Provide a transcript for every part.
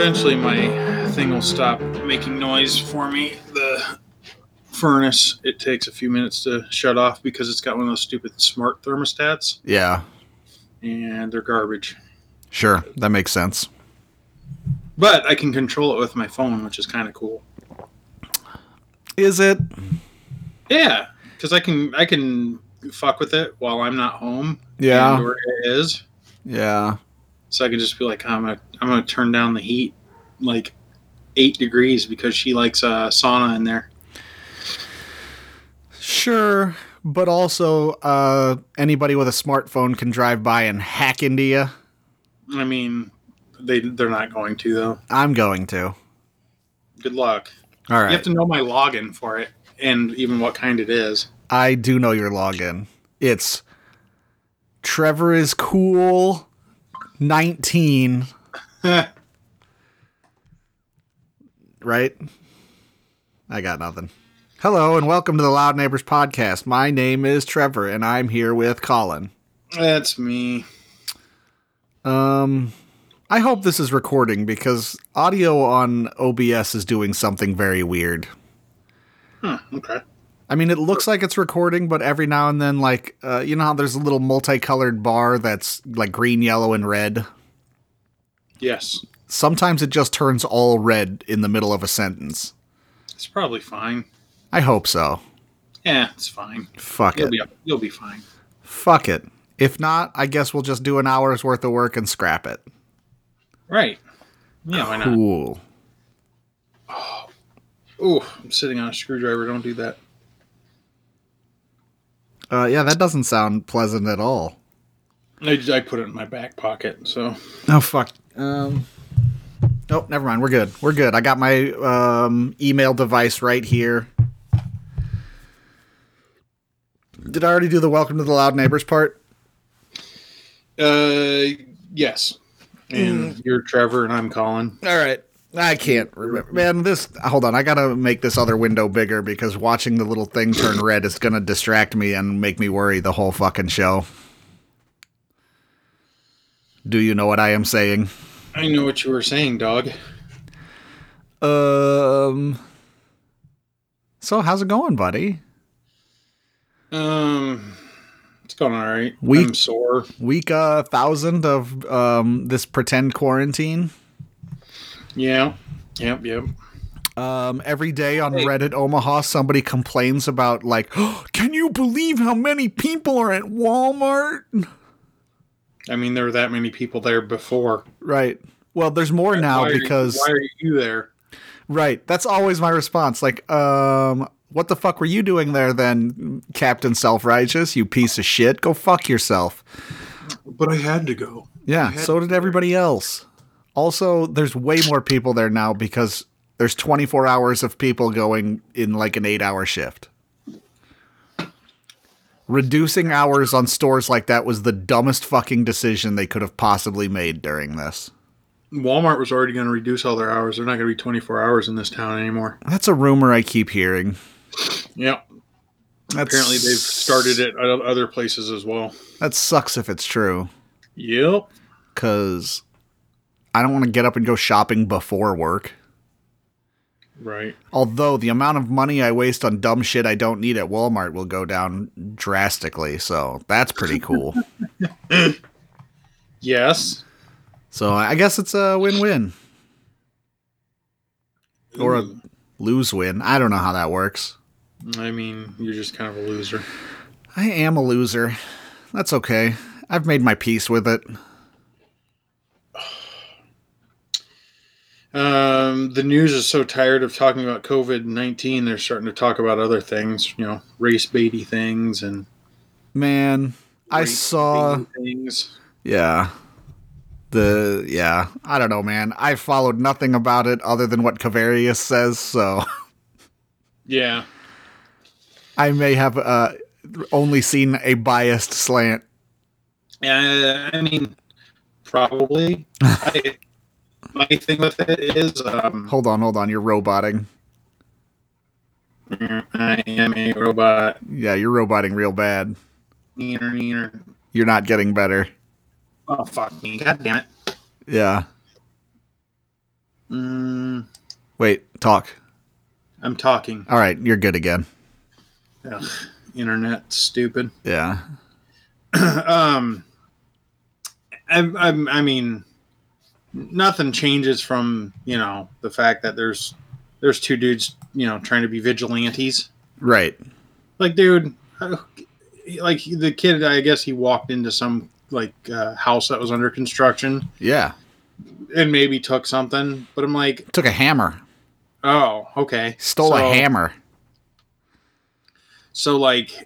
eventually my thing will stop making noise for me. The furnace, it takes a few minutes to shut off because it's got one of those stupid smart thermostats, Yeah, and they're garbage. sure. That makes sense. But I can control it with my phone, which is kind of cool. Is it? Yeah, because I can fuck with it while I'm not home. Yeah. And where it is. Yeah. So I can just be like, I'm gonna turn down the heat like 8 degrees because she likes a sauna in there. Sure, but also anybody with a smartphone can drive by and hack into you. I mean, they're not going to though. I'm going to. Good luck. All right. You have to know my login for it and even what kind it is. I do know your login. It's Trevor is cool 19. Right? I got nothing. Hello and welcome to the Loud Neighbors podcast. My name is Trevor and I'm here with Colin. That's me. I hope this is recording because audio on OBS is doing something very weird. Okay. I mean, it looks like it's recording, but every now and then, like, you know how there's a little multicolored bar that's like green, yellow, and red? Yes. Sometimes it just turns all red in the middle of a sentence. It's probably fine. I hope so. Yeah, it's fine. Fuck it. You'll be fine. Fuck it. If not, I guess we'll just do an hour's worth of work and scrap it. Right. Yeah, why not? Cool. Ooh, I'm sitting on a screwdriver. Don't do that. Yeah, that doesn't sound pleasant at all. I put it in my back pocket, so. Oh, fuck. Oh, never mind. We're good. We're good. I got my email device right here. Did I already do the welcome to the Loud Neighbors part? Yes. And you're Trevor and I'm Colin. All right. I can't remember. Man, hold on. I got to make this other window bigger because watching the little thing turn red is going to distract me and make me worry the whole fucking show. Do you know what I am saying? I know what you were saying, dog. So how's it going, buddy? It's going all right. Week I'm sore. Week 1,000 of this pretend quarantine. Yeah. Yep. Every day on Reddit Omaha, somebody complains about like, oh, can you believe how many people are at Walmart? I mean, there were that many people there before. Right. Well, there's more now because... Why are you there? Right. That's always my response. Like, what the fuck were you doing there then, Captain Self-Righteous? You piece of shit. Go fuck yourself. But I had to go. Yeah, so did everybody else. Also, there's way more people there now because there's 24 hours of people going in like an 8-hour shift. Reducing hours on stores like that was the dumbest fucking decision they could have possibly made during this. Walmart was already going to reduce all their hours. They're not going to be 24 hours in this town anymore. That's a rumor I keep hearing. Yep. Apparently they've started it at other places as well. That sucks if it's true. Yep. Because I don't want to get up and go shopping before work. Right. Although the amount of money I waste on dumb shit I don't need at Walmart will go down drastically. So that's pretty cool. Yes. So I guess it's a win-win. Or a lose-win. I don't know how that works. I mean, you're just kind of a loser. I am a loser. That's okay. I've made my peace with it. The news is so tired of talking about COVID-19, they're starting to talk about other things, race-baity things and... Man, I saw... things. Yeah. I don't know, man. I followed nothing about it other than what Kavarius says, so... Yeah. I may have only seen a biased slant. I mean, probably. My thing with it is... Hold on, you're roboting. I am a robot. Yeah, you're roboting real bad. Neener. You're not getting better. Oh, fuck me. God damn it. Yeah. Wait, talk. I'm talking. All right, you're good again. Ugh, internet, stupid. Yeah. I mean, nothing changes from the fact that there's two dudes trying to be vigilantes. Right. Like, dude, like the kid, I guess he walked into some house that was under construction. Yeah. And maybe took something, but I'm like, took a hammer. Oh, okay. Stole a hammer. So like,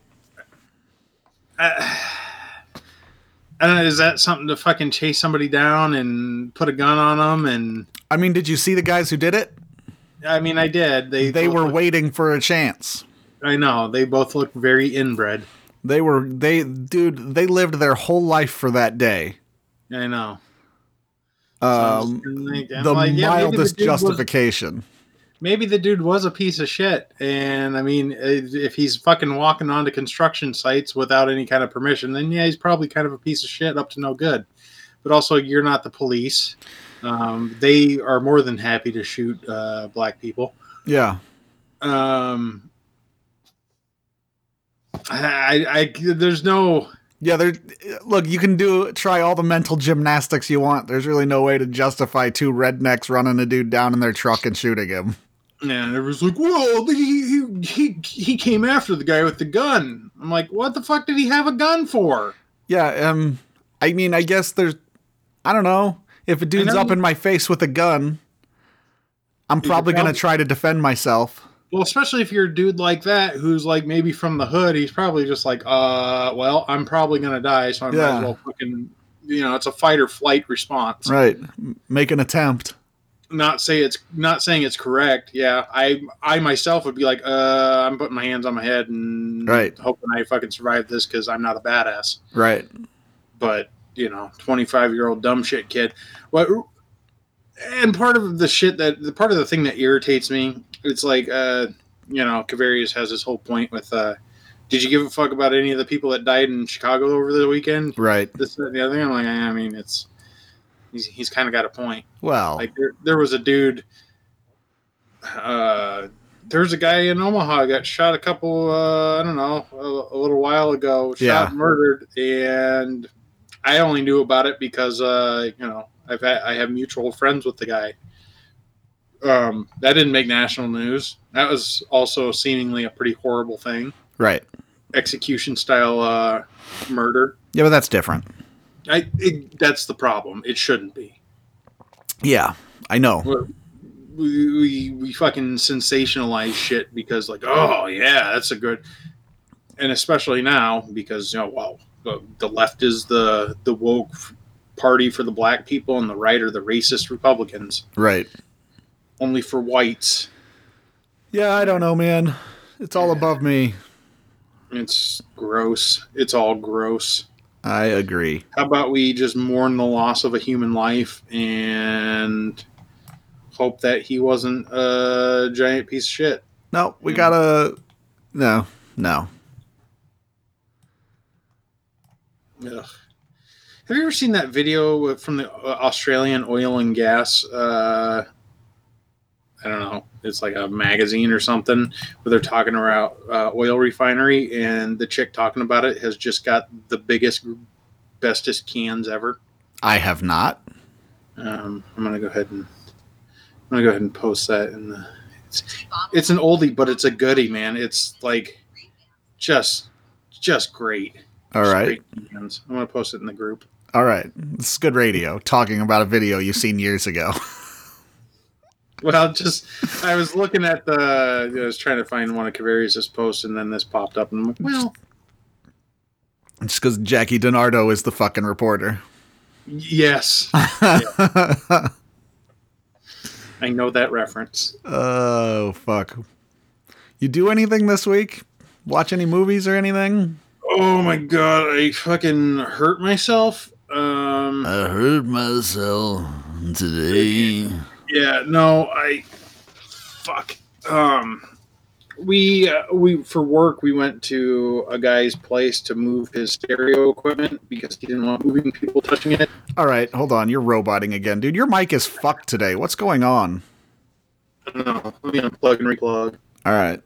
I don't know, is that something to fucking chase somebody down and put a gun on them? And I mean, did you see the guys who did it? I mean, I did. They were waiting for a chance. I know. They both look very inbred. They lived their whole life for that day. I know. The mildest justification. Maybe the dude was a piece of shit. And I mean, if he's fucking walking onto construction sites without any kind of permission, then yeah, he's probably kind of a piece of shit up to no good. But also, you're not the police. They are more than happy to shoot black people. Yeah. There's no. Yeah, look, you can try all the mental gymnastics you want. There's really no way to justify two rednecks running a dude down in their truck and shooting him. Yeah, and it was like, well, he came after the guy with the gun. I'm like, what the fuck did he have a gun for? Yeah, I mean, I guess I don't know. If a dude's up in my face with a gun, I'm probably going to try to defend myself. Well, especially if you're a dude like that, who's like maybe from the hood, he's probably just like, well, I'm probably going to die, so I might as well fucking, it's a fight or flight response. Right. Make an attempt. Not saying it's correct. Yeah. I myself would be like, I'm putting my hands on my head and hoping I fucking survive this because I'm not a badass. Right. But, 25-year-old dumb shit kid. And part of the thing that irritates me, it's like, Kavarius has this whole point with, did you give a fuck about any of the people that died in Chicago over the weekend? Right. This, that, and the other thing. I'm like, I mean, he's kind of got a point. Well, like there was a dude, there's a guy in Omaha got shot a little while ago, shot and murdered. And I only knew about it because, I have mutual friends with the guy. That didn't make national news. That was also seemingly a pretty horrible thing. Right. Execution style murder. Yeah, but that's different. That's the problem. It shouldn't be. Yeah, I know. We fucking sensationalize shit because like, oh yeah, that's a good, and especially now because the left is the woke party for the black people and the right are the racist Republicans. Right. Only for whites. Yeah, I don't know, man. It's all above me. It's gross. It's all gross. I agree. How about we just mourn the loss of a human life and hope that he wasn't a giant piece of shit? No, we gotta... No. Ugh. Have you ever seen that video from the Australian oil and gas? I don't know. It's like a magazine or something where they're talking about oil refinery, and the chick talking about it has just got the biggest, bestest cans ever. I have not. I'm gonna go ahead and post that in the. It's an oldie, but it's a goodie, man. It's like just great. All right. Great cans. I'm gonna post it in the group. All right. This is good radio. Talking about a video you've seen years ago. Well, I was looking at I was trying to find one of Kavarius' posts, and then this popped up, and I'm like, well. It's because Jackie DiNardo is the fucking reporter. Yes. Yeah. I know that reference. Oh, fuck. You do anything this week? Watch any movies or anything? Oh, my God. I fucking hurt myself. I hurt myself today. Yeah, no, fuck. we for work we went to a guy's place to move his stereo equipment because he didn't want moving people touching it. All right, hold on. You're roboting again, dude. Your mic is fucked today. What's going on? I don't know. Let me unplug and replug. All right.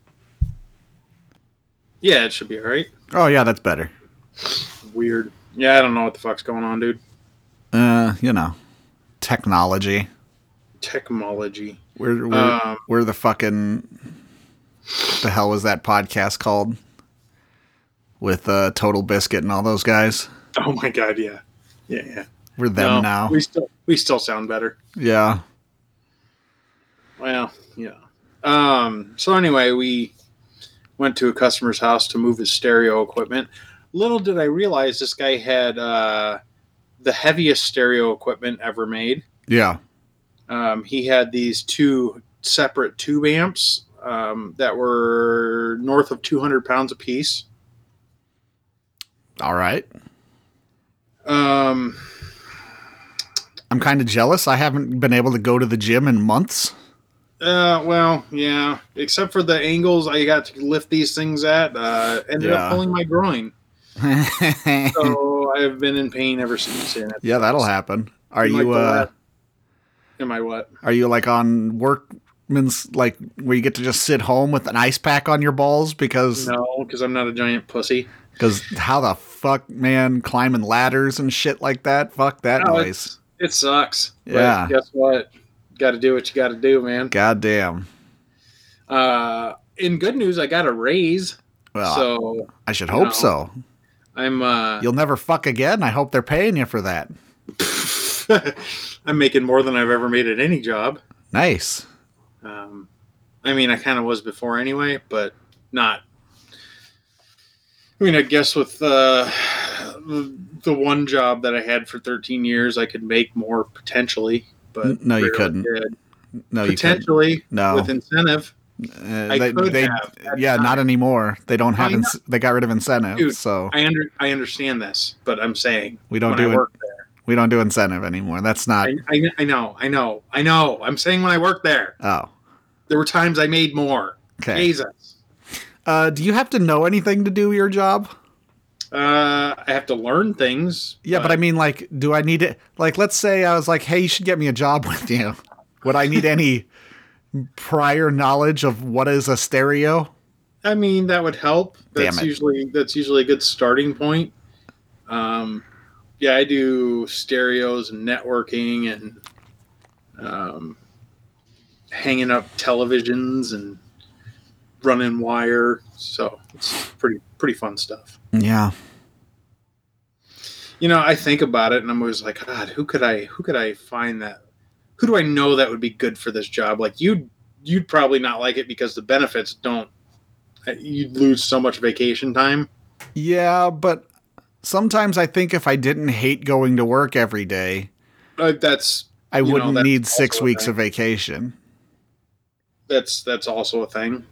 Yeah, it should be all right. Oh yeah, that's better. Weird. Yeah, I don't know what the fuck's going on, dude. Technology. Technology. We're the fucking. What the hell was that podcast called? With Total Biscuit and all those guys. Oh my god, yeah. We're them now. We still sound better. Yeah. Well, yeah. So anyway, we went to a customer's house to move his stereo equipment. Little did I realize this guy had the heaviest stereo equipment ever made. Yeah. He had these two separate tube amps that were north of 200 pounds apiece. All right. I'm kind of jealous. I haven't been able to go to the gym in months. Well, yeah. Except for the angles I got to lift these things at, ended up pulling my groin. So I've been in pain ever since. Yeah, that'll happen. Are you? Am I what? Are you like on workman's like where you get to just sit home with an ice pack on your balls because? No, because I'm not a giant pussy. Because how the fuck, man, climbing ladders and shit like that? Fuck that noise. It sucks. Yeah. But guess what? Got to do what you got to do, man. Goddamn. In good news, I got a raise. Well, so I should hope so. You'll never fuck again. I hope they're paying you for that. I'm making more than I've ever made at any job. Nice. I mean, I kind of was before anyway, but not. I mean, I guess with the one job that I had for 13 years, I could make more potentially, but no, you couldn't. No, potentially, you couldn't. No, with incentive. Not anymore. They don't have. They got rid of incentive. Dude, so I understand this, but I'm saying we don't do it. We don't do incentive anymore. That's not. I know. I'm saying when I worked there. Oh, there were times I made more. Okay. Jesus. Do you have to know anything to do your job? I have to learn things. Yeah, but I mean, like, do I need it? Like, let's say I was like, hey, you should get me a job with you. Would I need any prior knowledge of what is a stereo? I mean, that would help. That's usually a good starting point. Yeah, I do stereos and networking and hanging up televisions and running wire. So it's pretty fun stuff. Yeah. I think about it and I'm always like, God, who could I find that? Who do I know that would be good for this job? Like you'd probably not like it because the benefits don't. You'd lose so much vacation time. Yeah, but sometimes I think if I didn't hate going to work every day, I wouldn't need 6 weeks of vacation. That's also a thing.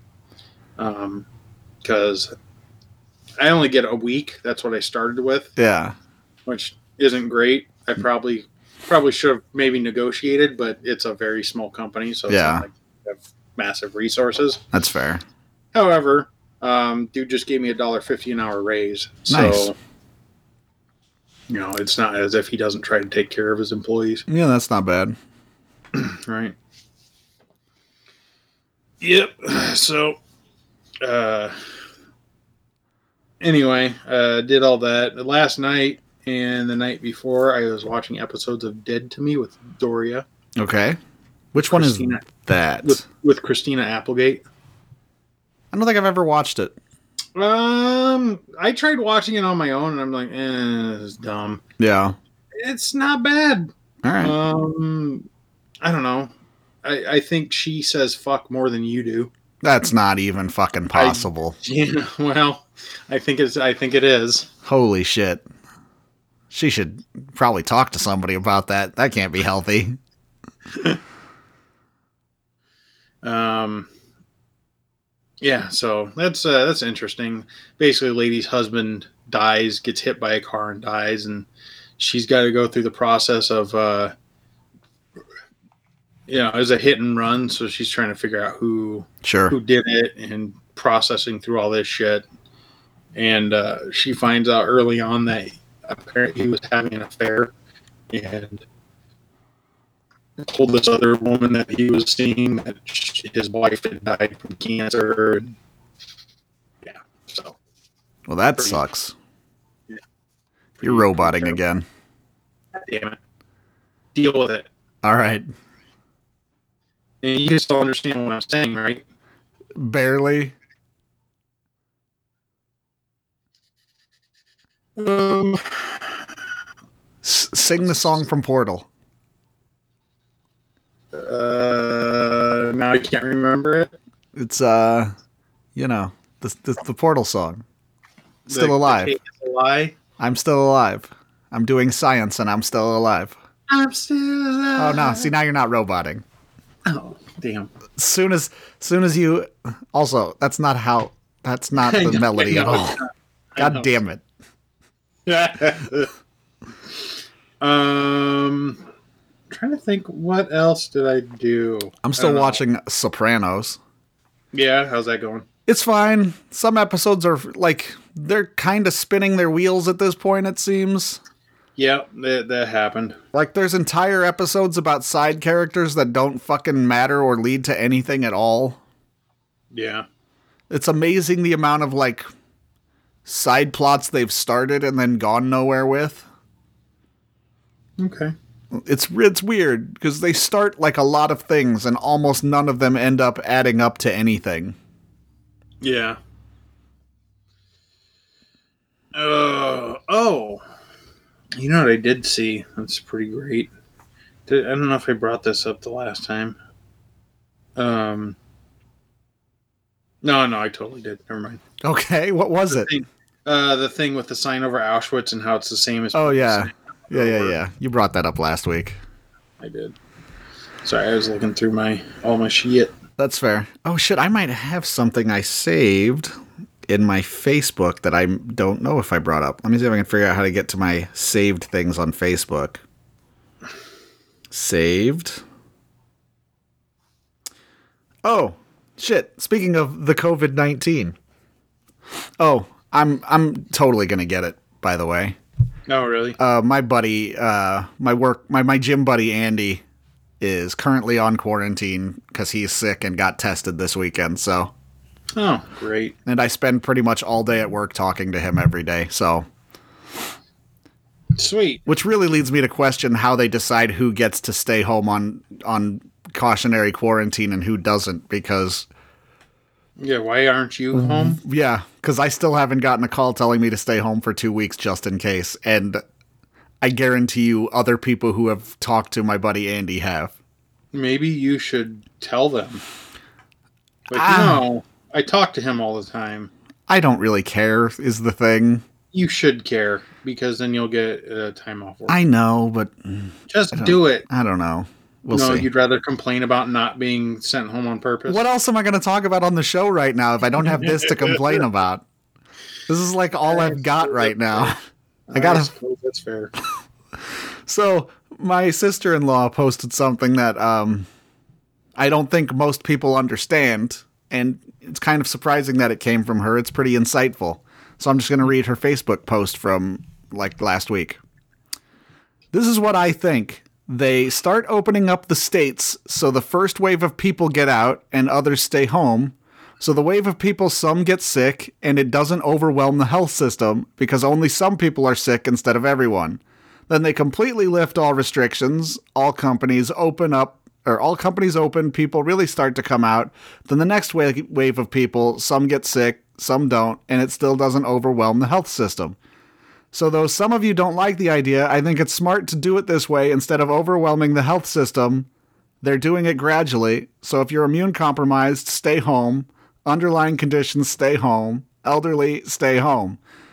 Because I only get a week. That's what I started with. Yeah. Which isn't great. I probably should have maybe negotiated, but it's a very small company, so it's not like we have massive resources. That's fair. However, dude just gave me $1.50 an hour raise. Nice. So it's not as if he doesn't try to take care of his employees. Yeah, that's not bad. Right. Yep. So anyway, did all that last night and the night before. I was watching episodes of Dead to Me with Doria. Okay, which one is that? With Christina Applegate. I don't think I've ever watched it. I tried watching it on my own, and I'm like, this is dumb. Yeah, it's not bad. All right. I don't know. I think she says fuck more than you do. That's not even fucking possible. Well, I think it is. Holy shit. She should probably talk to somebody about that. That can't be healthy. Yeah, so that's interesting. Basically, a lady's husband dies, gets hit by a car and dies, and she's got to go through the process of it was a hit and run. So she's trying to figure out who did it and processing through all this shit. And she finds out early on that apparently he was having an affair and told this other woman that he was seeing that his wife had died from cancer. And, so. Well, that sucks. Yeah. You're roboting again. God damn it. Deal with it. All right. And you just don't understand what I'm saying, right? Barely. Sing the song from Portal. Now I can't remember it. It's the Portal song. Still alive. The cake is a lie. I'm still alive. I'm doing science and I'm still alive. I'm still alive. Oh no! See, now you're not roboting. Oh damn! Soon as you. Also, that's not the melody at all. God damn it! Trying to think, what else did I do? I'm still watching Sopranos. Yeah, how's that going? It's fine. Some episodes are they're kind of spinning their wheels at this point, it seems. Yeah, that happened. Like, there's entire episodes about side characters that don't fucking matter or lead to anything at all. Yeah. It's amazing the amount of, side plots they've started and then gone nowhere with. Okay. It's weird, because they start, a lot of things, and almost none of them end up adding up to anything. Yeah. Oh. You know what I did see? That's pretty great. I don't know if I brought this up the last time. No, I totally did. Never mind. Okay, what was it? The thing with the sign over Auschwitz and how it's the same as... Oh, yeah. Yeah. You brought that up last week. I did. Sorry, I was looking through all my shit. That's fair. Oh, shit, I might have something I saved in my Facebook that I don't know if I brought up. Let me see if I can figure out how to get to my saved things on Facebook. Saved. Oh, shit. Speaking of the COVID-19. Oh, I'm totally going to get it, by the way. Oh, really? My buddy, my gym buddy, Andy, is currently on quarantine because he's sick and got tested this weekend, so. Oh, great. And I spend pretty much all day at work talking to him every day, so. Sweet. Which really leads me to question how they decide who gets to stay home on cautionary quarantine and who doesn't, because... Yeah, why aren't you home? Yeah, because I still haven't gotten a call telling me to stay home for 2 weeks just in case, and I guarantee you other people who have talked to my buddy Andy have. Maybe you should tell them. No, I talk to him all the time. I don't really care, is the thing. You should care, because then you'll get time off work. I know, but... Just do it. I don't know. We'll see. You'd rather complain about not being sent home on purpose? What else am I going to talk about on the show right now if I don't have this to complain about? This is all I've got right now. That's fair. So, my sister-in-law posted something that I don't think most people understand, and it's kind of surprising that it came from her. It's pretty insightful. So I'm just going to read her Facebook post from, last week. This is what I think. They start opening up the states so the first wave of people get out and others stay home. So the wave of people, some get sick, and it doesn't overwhelm the health system because only some people are sick instead of everyone. Then they completely lift all restrictions, all companies open, people really start to come out. Then the next wave of people, some get sick, some don't, and it still doesn't overwhelm the health system. So though some of you don't like the idea, I think it's smart to do it this way instead of overwhelming the health system. They're doing it gradually. So if you're immune compromised, stay home. Underlying conditions, stay home. Elderly, stay home.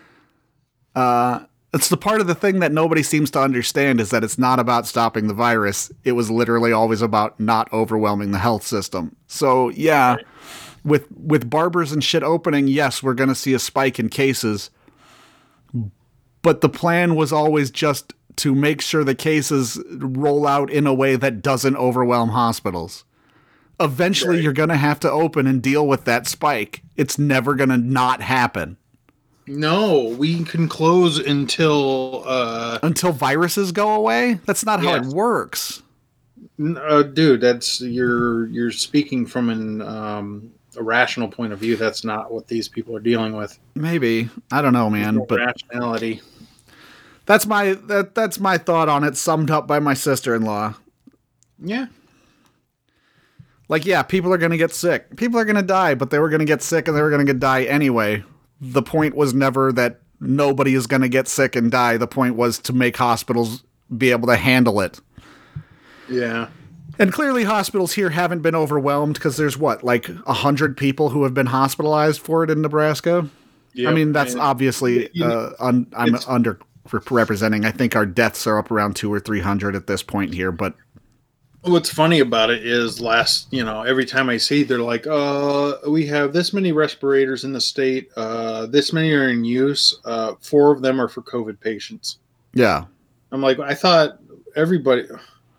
It's the part of the thing that nobody seems to understand is that it's not about stopping the virus. It was literally always about not overwhelming the health system. So yeah, with barbers and shit opening, yes, we're going to see a spike in cases. But the plan was always just to make sure the cases roll out in a way that doesn't overwhelm hospitals. Eventually, you're going to have to open and deal with that spike. It's never going to not happen. No, we can close until viruses go away? That's not how it works. Dude, that's you're speaking from a rational point of view. That's not what these people are dealing with. Maybe. I don't know, man. But rationality. That's my thought on it, summed up by my sister-in-law. Yeah. Like, yeah, people are going to get sick. People are going to die, but they were going to get sick and they were going to die anyway. The point was never that nobody is going to get sick and die. The point was to make hospitals be able to handle it. Yeah. And clearly hospitals here haven't been overwhelmed because there's, 100 people who have been hospitalized for it in Nebraska? Yep. I mean, that's obviously I'm underrepresenting. I think our deaths are up around 200 or 300 at this point here, but what's funny about it is every time I see, they're like, we have this many respirators in the state. This many are in use. 4 of them are for COVID patients. Yeah. I'm like, I thought everybody,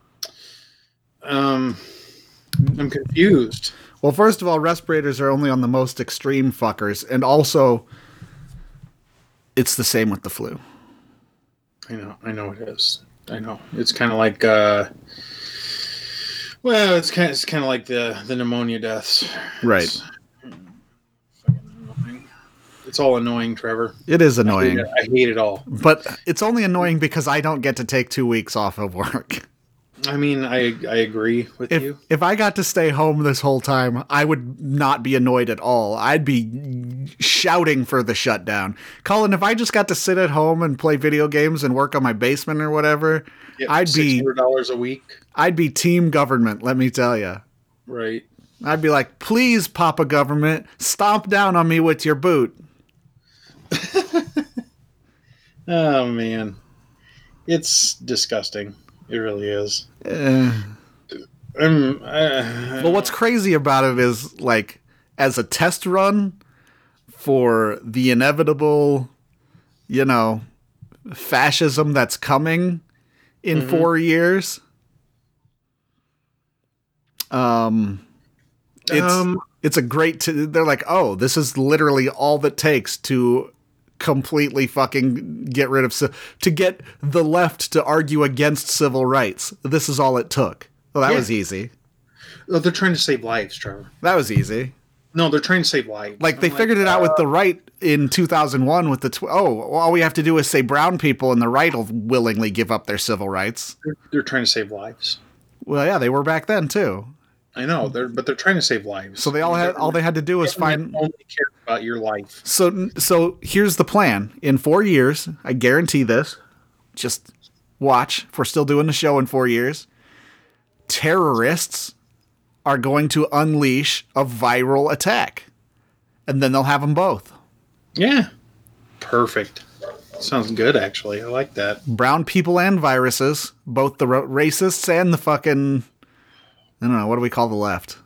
I'm confused. Well, first of all, respirators are only on the most extreme fuckers. And also it's the same with the flu. I know it is. I know. It's kind of like, it's kind of like the pneumonia deaths. Right. It's all annoying, Trevor. It is annoying. I hate it all. But it's only annoying because I don't get to take 2 weeks off of work. I mean, I agree with you. If I got to stay home this whole time, I would not be annoyed at all. I'd be shouting for the shutdown. Colin, if I just got to sit at home and play video games and work on my basement or whatever, I'd be $600 a week. I'd be team government, let me tell you. Right. I'd be like, please, Papa Government, stomp down on me with your boot. Oh, man. It's disgusting. It really is. Well, what's crazy about it is, as a test run for the inevitable, fascism that's coming in 4 years, it's a great. They're like, oh, this is literally all that takes to completely fucking get rid of to get the left to argue against civil rights. This is all it took. Well, that was easy. Oh, they're trying to save lives, Trevor. That was easy. No, they're trying to save lives. They figured it out with the right in 2001 with all we have to do is say brown people and the right will willingly give up their civil rights. They're trying to save lives. Well, yeah, they were back then too. I know, but they're trying to save lives. So all they had to do was find. Only care about your life. So here's the plan. In 4 years, I guarantee this. Just watch. If we're still doing the show in 4 years, terrorists are going to unleash a viral attack, and then they'll have them both. Yeah, perfect. Sounds good, actually. I like that. Brown people and viruses, both the racists and the fucking. I don't know. What do we call the left?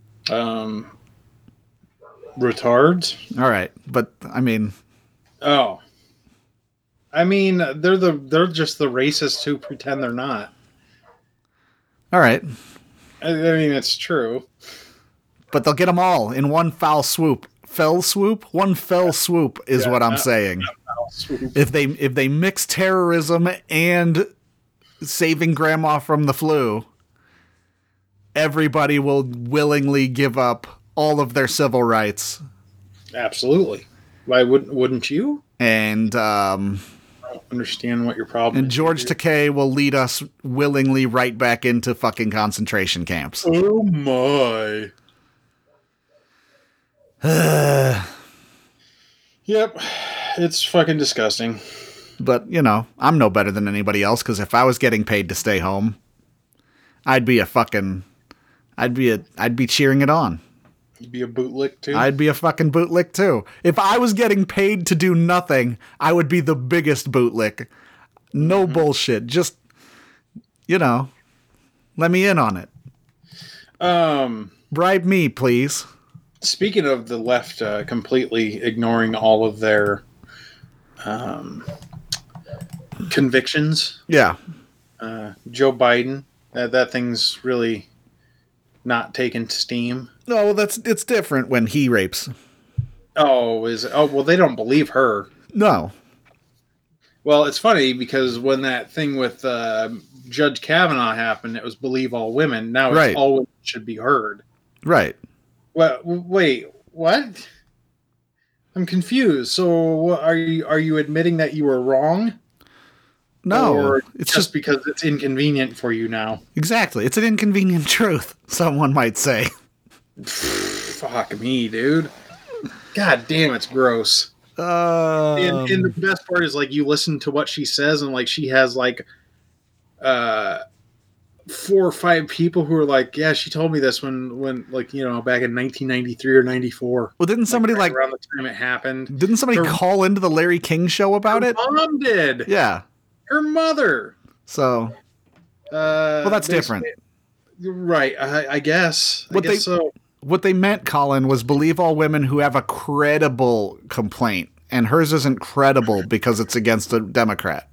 Retards. All right, but I mean. Oh. I mean, they're just the racists who pretend they're not. All right. I mean, it's true. But they'll get them all in one foul swoop. One fell swoop is what I'm saying. If they mix terrorism and saving grandma from the flu, everybody will willingly give up all of their civil rights. Absolutely. Why wouldn't you? And I don't understand what your problem is. And George Takei will lead us willingly right back into fucking concentration camps. Oh my. Yep. It's fucking disgusting. But, I'm no better than anybody else, because if I was getting paid to stay home, I'd be cheering it on. You'd be a bootlick too? I'd be a fucking bootlick too. If I was getting paid to do nothing, I would be the biggest bootlick. No bullshit. Just, let me in on it. Bribe me, please. Speaking of the left completely ignoring all of their convictions. Yeah. Joe Biden, that thing's really not taking steam. No, it's different when he rapes. Oh, well, they don't believe her. No. Well, it's funny because when that thing with Judge Kavanaugh happened, it was believe all women. Now it's all women should be heard. Right. Well, wait, what? I'm confused. So are you admitting that you were wrong? No, or it's just because it's inconvenient for you now. Exactly. It's an inconvenient truth, someone might say. Fuck me, dude. God damn, it's gross. And the best part is, like, you listen to what she says, and, like, she has, like, 4 or 5 people who are like, yeah, she told me this when like, you know, back in 1993 or 94. Well, didn't somebody, like around the time it happened. Didn't somebody call into the Larry King show about it? Mom did. Yeah. Her mother. So, well, that's different. Right. I guess. I guess so. What they meant, Colin, was believe all women who have a credible complaint. And hers isn't credible because it's against a Democrat.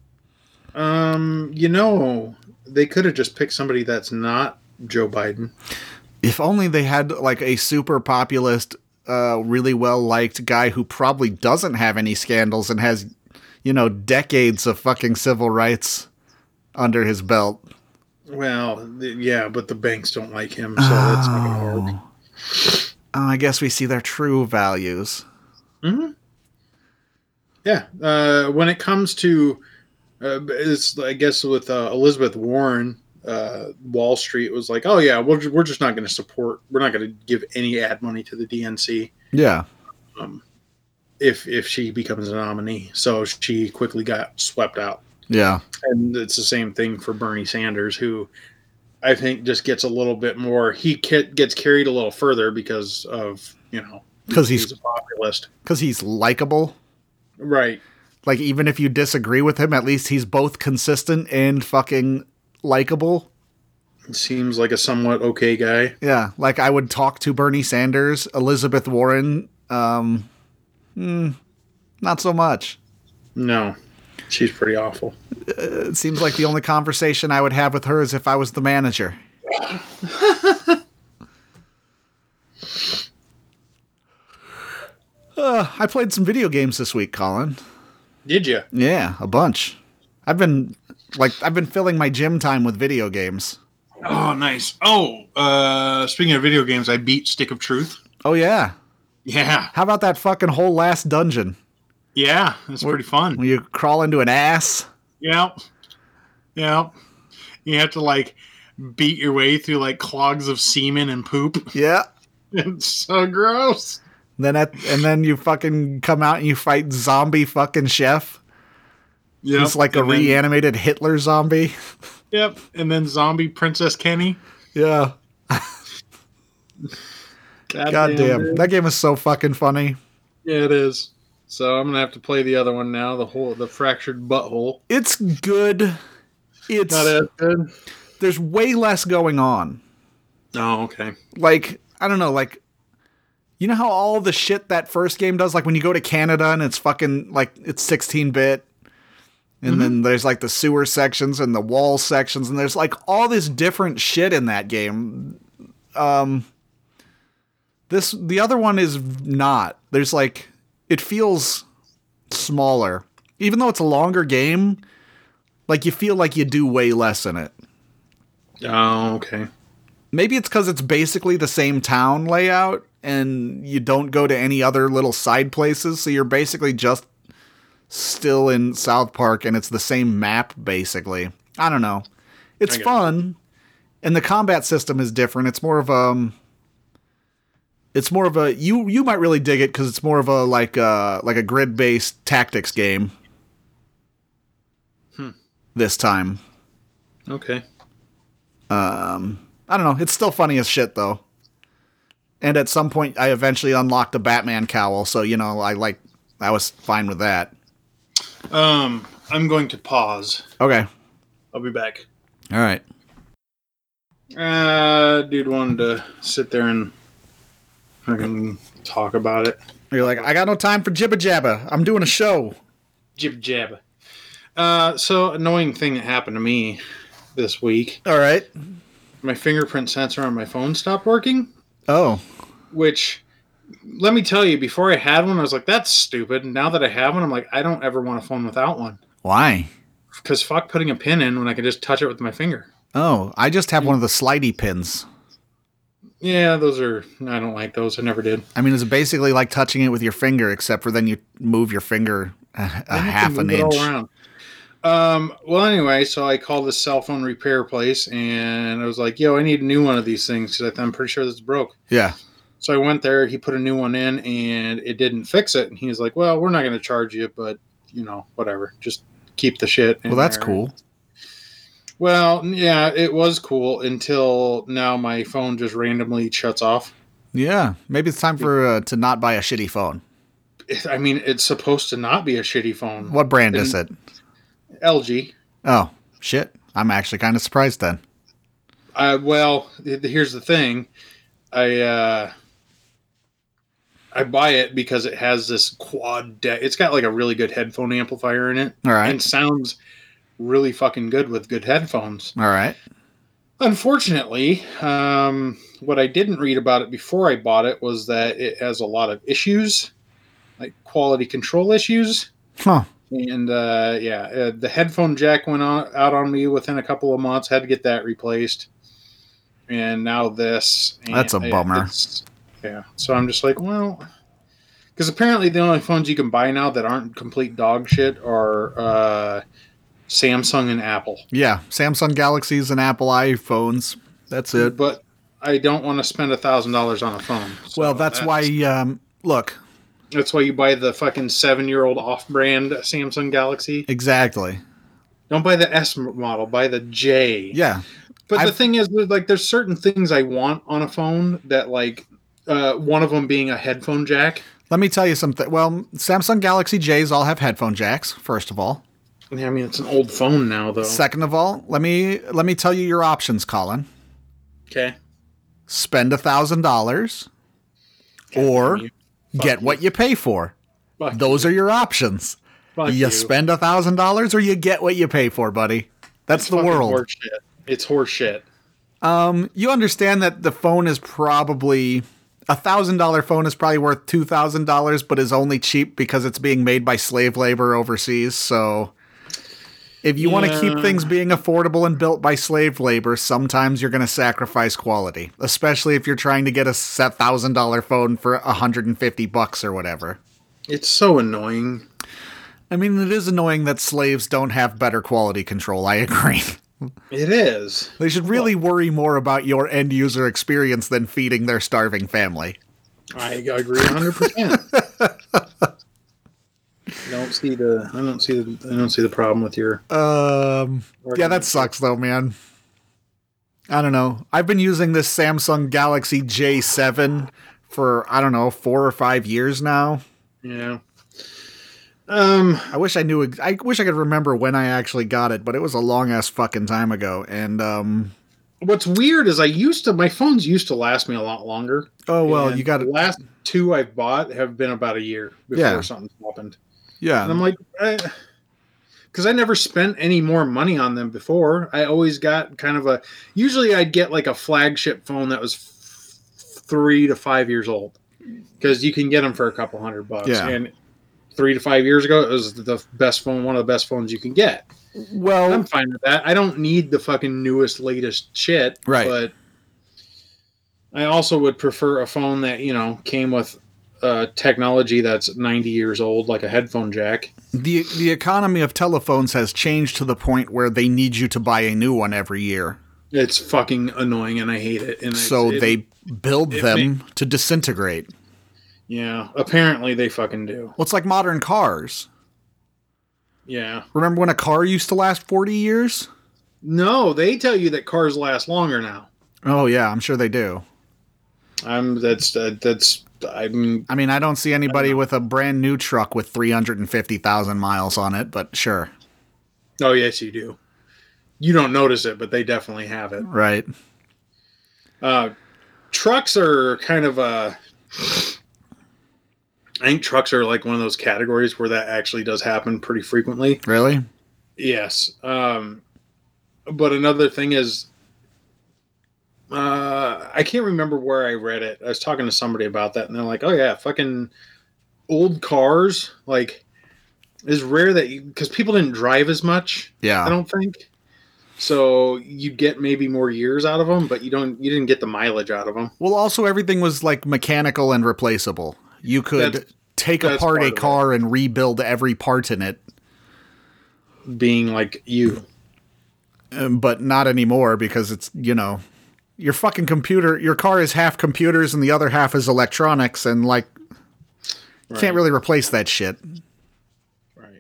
You know, they could have just picked somebody that's not Joe Biden. If only they had, like, a super populist, really well-liked guy who probably doesn't have any scandals and has, you know, decades of fucking civil rights under his belt. Well, yeah, but the banks don't like him, so that's not going to work. I guess we see their true values. Mm-hmm. Yeah. When it comes to, it's, I guess, with Elizabeth Warren, Wall Street was like, oh, yeah, we're just not going to support, we're not going to give any ad money to the DNC. Yeah. If she becomes a nominee. So she quickly got swept out. Yeah. And it's the same thing for Bernie Sanders, who I think just gets a little bit more, he gets carried a little further because of, you know, because he's a populist. Because he's likable. Right. Like, even if you disagree with him, at least he's both consistent and fucking likable. Seems like a somewhat okay guy. Yeah. Like, I would talk to Bernie Sanders. Elizabeth Warren, not so much. No. She's pretty awful. It seems like the only conversation I would have with her is if I was the manager. I played some video games this week, Colin. Did you? Yeah, a bunch. I've been filling my gym time with video games. Oh, nice. Oh, speaking of video games, I beat Stick of Truth. Oh, yeah. Yeah. How about that fucking whole last dungeon? Yeah, it's pretty fun. When you crawl into an ass. Yep. Yep. You have to, like, beat your way through, like, clogs of semen and poop. Yeah. It's so gross. And then you fucking come out and you fight zombie fucking chef. Yeah. It's like a reanimated Hitler zombie. Yep. And then zombie Princess Kenny. Yeah. God damn. That game is so fucking funny. Yeah, it is. So I'm gonna have to play the other one now. The fractured butthole. It's good. It's not as good. There's way less going on. Oh, okay. Like, I don't know, like, you know how all the shit that first game does? Like when you go to Canada and it's fucking, like, it's 16-bit. And then there's, like, the sewer sections and the wall sections. And there's, like, all this different shit in that game. The other one is not. There's, like, it feels smaller. Even though it's a longer game, like, you feel like you do way less in it. Oh, okay. Maybe it's because it's basically the same town layout, and you don't go to any other little side places, so you're basically just still in South Park, and it's the same map, basically. I don't know. It's fun, and the combat system is different. It's more of a... you might really dig it because it's more of a like a grid-based tactics game. This time. Okay. I don't know. It's still funny as shit though. And at some point, I eventually unlocked a Batman cowl, so you know I was fine with that. I'm going to pause. Okay. I'll be back. All right. Dude wanted to sit there and I can talk about it. You're like, I got no time for jibba jabba. I'm doing a show. Jibba jabba. So annoying thing that happened to me this week. All right. My fingerprint sensor on my phone stopped working. Oh. Which, let me tell you, before I had one, I was like, that's stupid. And now that I have one, I'm like, I don't ever want a phone without one. Why? Because fuck putting a pin in when I can just touch it with my finger. Oh, I just have one of the slidey pins. Yeah, I don't like those. I never did. I mean, it's basically like touching it with your finger, except for then you move your finger a half an inch. It all around. Well, anyway, so I called this cell phone repair place, and I was like, yo, I need a new one of these things, because I'm pretty sure this broke. Yeah. So I went there, he put a new one in, and it didn't fix it. And he was like, well, we're not going to charge you, but, whatever. Just keep the shit in Well, that's there. cool. Well, yeah, it was cool until now my phone just randomly shuts off. Yeah, maybe it's time for to not buy a shitty phone. I mean, it's supposed to not be a shitty phone. What brand is it? LG. Oh, shit. I'm actually kind of surprised then. Well, here's the thing. I buy it because it has this quad deck. It's got like a really good headphone amplifier in it. All right. And sounds really fucking good with good headphones. All right. Unfortunately, what I didn't read about it before I bought it was that it has a lot of issues, like quality control issues. Huh. And the headphone jack went out on me within a couple of months. Had to get that replaced. And now this. That's a bummer. Yeah. So I'm just like, well, because apparently the only phones you can buy now that aren't complete dog shit are Samsung and Apple. Yeah, Samsung Galaxies and Apple iPhones. That's it. But I don't want to spend $1,000 on a phone. So well, that's why. Look. That's why you buy the fucking 7-year-old off-brand Samsung Galaxy. Exactly. Don't buy the S model. Buy the J. Yeah. But the thing is, like, there's certain things I want on a phone that, like, one of them being a headphone jack. Let me tell you something. Well, Samsung Galaxy J's all have headphone jacks. First of all. I mean, it's an old phone now, though. Second of all, let me tell you your options, Colin. Okay. Spend $1,000, or get what you pay for. Those are your options. You spend $1,000, or you get what you pay for, buddy. That's the world. Horseshit. It's horseshit. You understand that the phone is probably $1,000 phone is probably worth $2,000, but is only cheap because it's being made by slave labor overseas. So if you want to keep things being affordable and built by slave labor, sometimes you're going to sacrifice quality, especially if you're trying to get a $1,000 phone for $150 or whatever. It's so annoying. I mean, it is annoying that slaves don't have better quality control. I agree. It is. They should really worry more about your end user experience than feeding their starving family. I agree 100%. I don't see the problem with your. Yeah, that sucks though, man. I don't know. I've been using this Samsung Galaxy J7 for 4 or 5 years now. Yeah. I wish I could remember when I actually got it, but it was a long ass fucking time ago. And what's weird is my phones used to last me a lot longer. Oh well, you got it. The last 2 I've bought have been about a year before something happened. Yeah, and I'm like, because I never spent any more money on them before. I always got usually I'd get like a flagship phone that was 3 to 5 years old, because you can get them for a couple $100. Yeah. And 3 to 5 years ago, it was the best phone, one of the best phones you can get. Well, I'm fine with that. I don't need the fucking newest, latest shit. Right. But I also would prefer a phone that, came with technology that's 90 years old, like a headphone jack. The economy of telephones has changed to the point where they need you to buy a new one every year. It's fucking annoying, and I hate it. And so they build them to disintegrate. Yeah, apparently they fucking do. Well, it's like modern cars. Yeah. Remember when a car used to last 40 years? No, they tell you that cars last longer now. Oh, yeah, I'm sure they do. I mean, I don't see anybody with a brand new truck with 350,000 miles on it, but sure. Oh, yes, you do. You don't notice it, but they definitely have it. Right. Trucks are kind of I think trucks are like one of those categories where that actually does happen pretty frequently. Really? Yes. But another thing is, I can't remember where I read it. I was talking to somebody about that, and they're like, "Oh yeah, fucking old cars like is rare that because people didn't drive as much. Yeah. I don't think so. You get maybe more years out of them, but you didn't get the mileage out of them. Well, also everything was like mechanical and replaceable. You could take apart a car and rebuild every part in it. Being like you. But not anymore because it's, your fucking computer, your car is half computers and the other half is electronics, and like, can't really replace that shit. Right.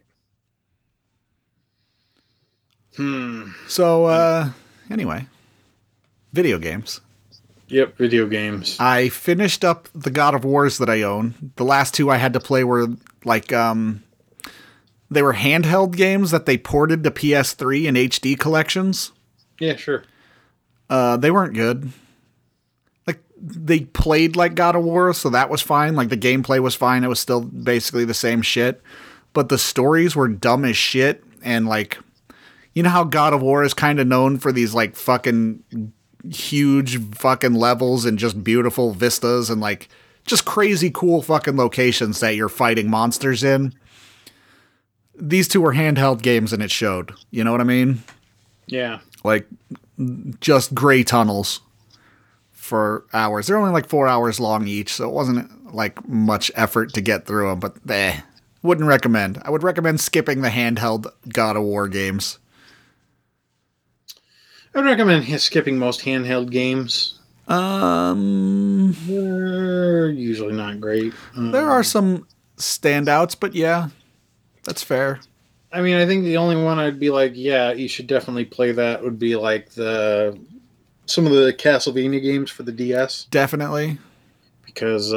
So, anyway, video games. Yep, video games. I finished up the God of Wars that I own. The last two I had to play were like, they were handheld games that they ported to PS3 and HD collections. Yeah, sure. They weren't good. Like, they played like God of War, so that was fine. Like, the gameplay was fine. It was still basically the same shit. But the stories were dumb as shit. And, like, you know how God of War is kind of known for these, like, fucking huge fucking levels and just beautiful vistas and, like, just crazy cool fucking locations that you're fighting monsters in? These two were handheld games and it showed. You know what I mean? Yeah. Like, just gray tunnels for hours. They're only like 4 hours long each, so it wasn't like much effort to get through them, but wouldn't recommend. I would recommend skipping the handheld God of War games. I would recommend skipping most handheld games. They're usually not great. There are some standouts, but yeah, that's fair. I mean, I think the only one I'd be like, yeah, you should definitely play that would be like some of the Castlevania games for the DS. Definitely. Because,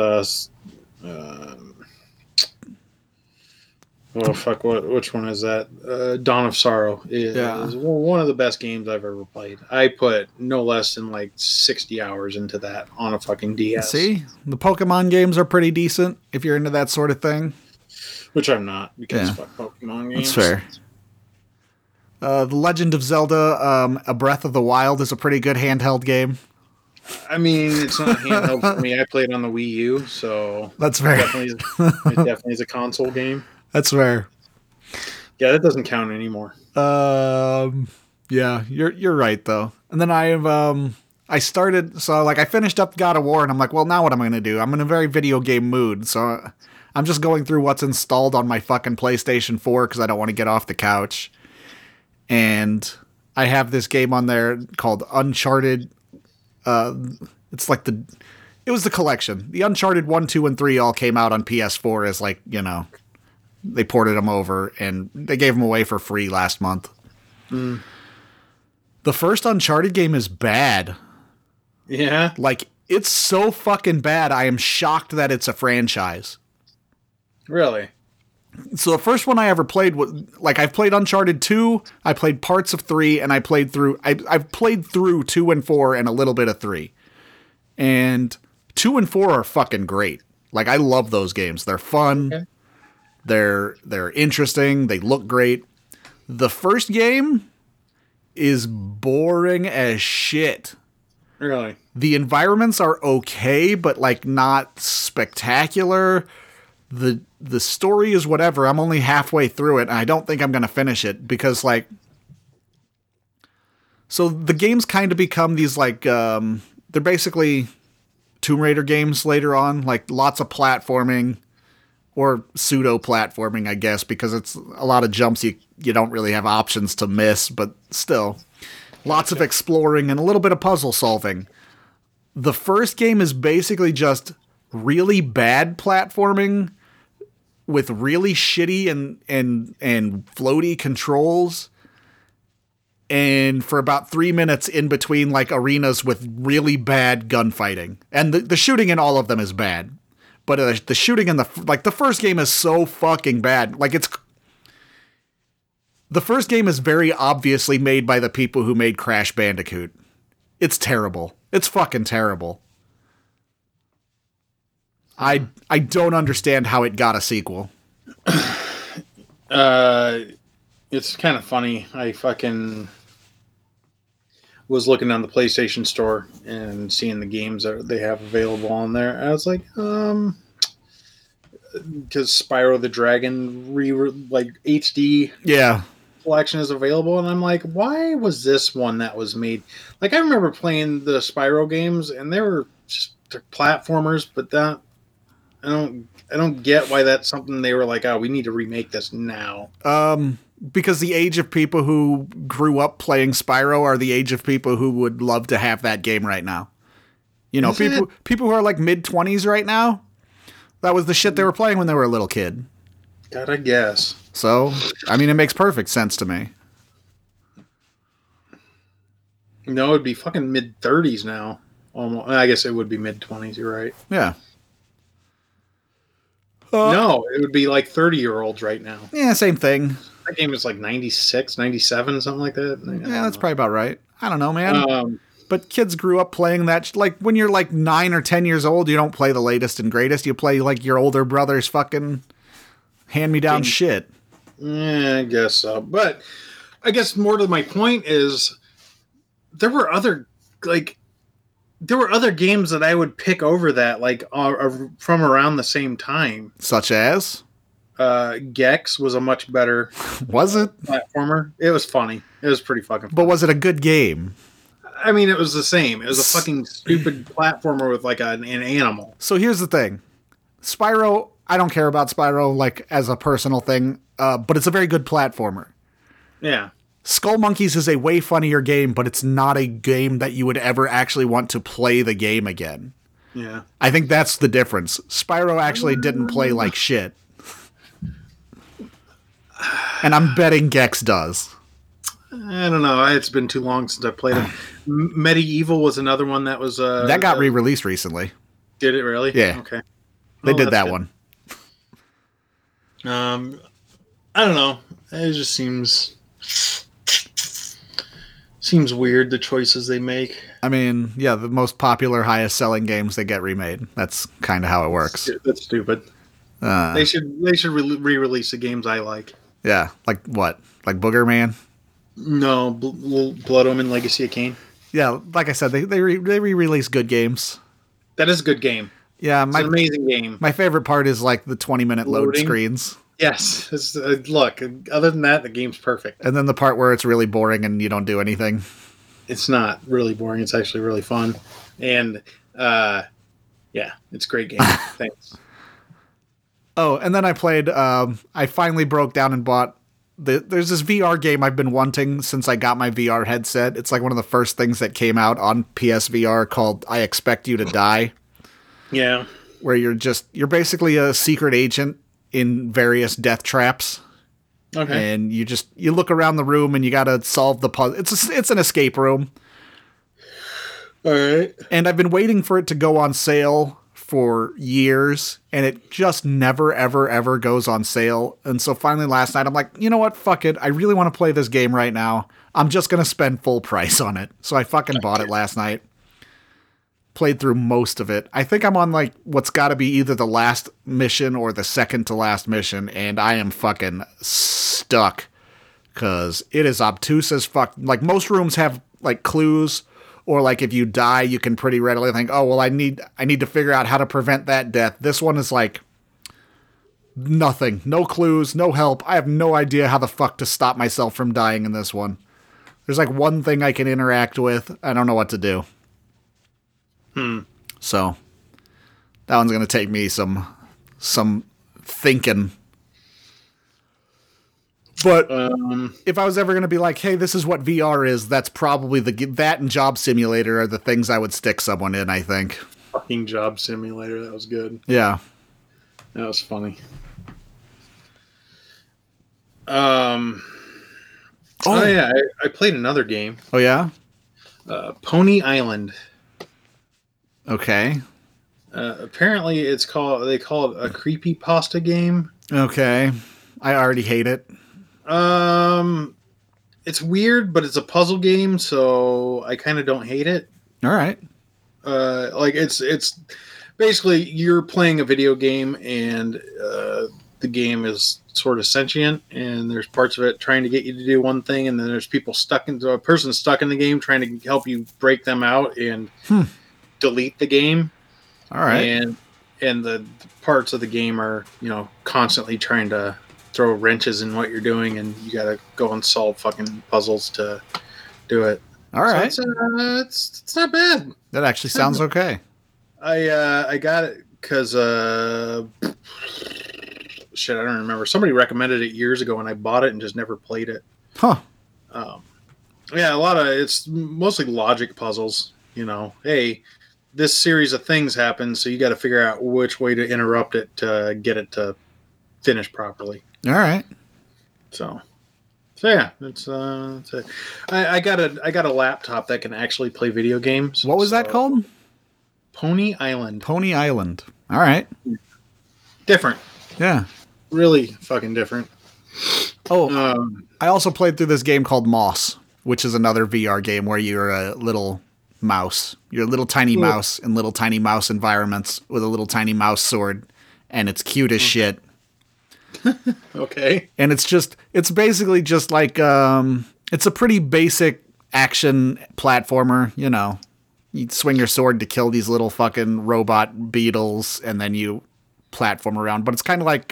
which one is that? Dawn of Sorrow is one of the best games I've ever played. I put no less than like 60 hours into that on a fucking DS. See? The Pokemon games are pretty decent if you're into that sort of thing. Which I'm not, because fuck Pokemon games. That's fair. The Legend of Zelda, A Breath of the Wild is a pretty good handheld game. I mean, it's not handheld for me. I played on the Wii U, so... That's fair. It definitely is a console game. That's fair. Yeah, that doesn't count anymore. Yeah, you're right, though. And then I finished up God of War, and I'm like, well, now what am I going to do? I'm in a very video game mood, so... I'm just going through what's installed on my fucking PlayStation 4 because I don't want to get off the couch. And I have this game on there called Uncharted. It's like it was the collection. The Uncharted 1, 2, and 3 all came out on PS4 as like, they ported them over and they gave them away for free last month. The first Uncharted game is bad. Yeah. Like, it's so fucking bad. I am shocked that it's a franchise. Really? So the first one I ever played was like I've played Uncharted 2, I played parts of 3, and I've played through 2 and 4 and a little bit of 3. And 2 and 4 are fucking great. Like, I love those games. They're fun. Okay. They're interesting. They look great. The first game is boring as shit. Really? The environments are okay, but like not spectacular. The story is whatever. I'm only halfway through it, and I don't think I'm going to finish it because, like... So the games kind of become these, like... they're basically Tomb Raider games later on. Like, lots of platforming, or pseudo-platforming, I guess, because it's a lot of jumps you don't really have options to miss, but still. Lots of exploring and a little bit of puzzle solving. The first game is basically just really bad platforming with really shitty and floaty controls, and for about 3 minutes in between like arenas with really bad gunfighting, and the shooting in all of them is bad, but the shooting in the first game is so fucking bad. Like, the first game is very obviously made by the people who made Crash Bandicoot. It's terrible. It's fucking terrible. I don't understand how it got a sequel. I It's kind of funny. I fucking was looking on the PlayStation Store and seeing the games that they have available on there. I was like, because Spyro the Dragon like HD collection is available, and I'm like, why was this one that was made? Like, I remember playing the Spyro games, and they were just platformers, but that I don't get why that's something they were like, oh, we need to remake this now. Because the age of people who grew up playing Spyro are the age of people who would love to have that game right now. You know, people who are like mid-20s right now, that was the shit they were playing when they were a little kid. God, I guess. So, I mean, it makes perfect sense to me. No, it'd be fucking mid-30s now. Almost. I guess it would be mid-20s, you're right. Yeah. No, it would be like 30-year-olds right now. Yeah, same thing. That game is like 96, 97, something like that. Yeah, that's probably about right. I don't know, man. But kids grew up playing that. Like, when you're like 9 or 10 years old, you don't play the latest and greatest. You play like your older brother's fucking hand-me-down shit. Yeah, I guess so. But I guess more to my point is there were other games that I would pick over that, like from around the same time. Such as? Gex was a much better was it? Platformer. It was funny. It was pretty fucking funny. But was it a good game? I mean, it was the same. It was a fucking stupid platformer with like an animal. So here's the thing. Spyro, I don't care about Spyro like as a personal thing, but it's a very good platformer. Yeah. Skull Monkeys is a way funnier game, but it's not a game that you would ever actually want to play the game again. Yeah. I think that's the difference. Spyro actually didn't play like shit. And I'm betting Gex does. I don't know. It's been too long since I played it. Medieval was another one that was... that got re-released recently. Did it really? Yeah. Okay. They did that good. One. I don't know. It just seems weird, the choices they make. I mean, yeah, the most popular, highest selling games, they get remade. That's kind of how it works. That's stupid. They should re-release the games I like. Yeah, like what? Like Booger Man? No, Blood Omen Legacy of Kain. Yeah, like I said, they re-release good games. That is a good game. Yeah, it's an amazing game. My favorite part is like the 20-minute load screens. Yes. Look, other than that, the game's perfect. And then the part where it's really boring and you don't do anything. It's not really boring. It's actually really fun. And, yeah, it's a great game. Thanks. Oh, and then I played, I finally broke down and bought, there's this VR game I've been wanting since I got my VR headset. It's like one of the first things that came out on PSVR called I Expect You to Die. Yeah. Where you're basically a secret agent in various death traps. Okay. And you look around the room and you gotta solve the puzzle. It's an escape room. All right. And I've been waiting for it to go on sale for years, and it just never, ever, ever goes on sale. And so finally last night, I'm like, you know what? Fuck it. I really want to play this game right now. I'm just going to spend full price on it. So I fucking bought it last night. Played through most of it. I think I'm on like what's got to be either the last mission or the second to last mission, and I am fucking stuck because it is obtuse as fuck. Like most rooms have like clues, or like if you die, you can pretty readily think, oh well, I need to figure out how to prevent that death. This one is like nothing, no clues, no help. I have no idea how the fuck to stop myself from dying in this one. There's like one thing I can interact with. I don't know what to do. So that one's going to take me some thinking. But if I was ever going to be like, hey, this is what VR is, that's probably that and Job Simulator are the things I would stick someone in, I think. Fucking Job Simulator. That was good. Yeah. That was funny. Oh yeah, I played another game. Oh yeah? Pony Island. Okay. Apparently they call it a creepypasta game. Okay. I already hate it. It's weird, but it's a puzzle game, so I kind of don't hate it. All right. Like it's basically you're playing a video game, and the game is sort of sentient, and there's parts of it trying to get you to do one thing, and then there's people a person stuck in the game trying to help you break them out and delete the game. All right. And the parts of the game are, constantly trying to throw wrenches in what you're doing, and you got to go and solve fucking puzzles to do it. All right. So it's not bad. That actually sounds okay. I got it because shit, I don't remember. Somebody recommended it years ago, and I bought it and just never played it. Huh. Yeah, it's mostly logic puzzles. Hey, this series of things happens, so you got to figure out which way to interrupt it to get it to finish properly. All right. So yeah, that's it. I got a laptop that can actually play video games. What was that called? Pony Island. Pony Island. All right. Different. Yeah. Really fucking different. Oh, I also played through this game called Moss, which is another VR game where you're a little mouse. You're a little tiny mouse in little tiny mouse environments with a little tiny mouse sword, and it's cute as shit. Okay. And it's basically just like, it's a pretty basic action platformer, You swing your sword to kill these little fucking robot beetles, and then you platform around. But it's kind of like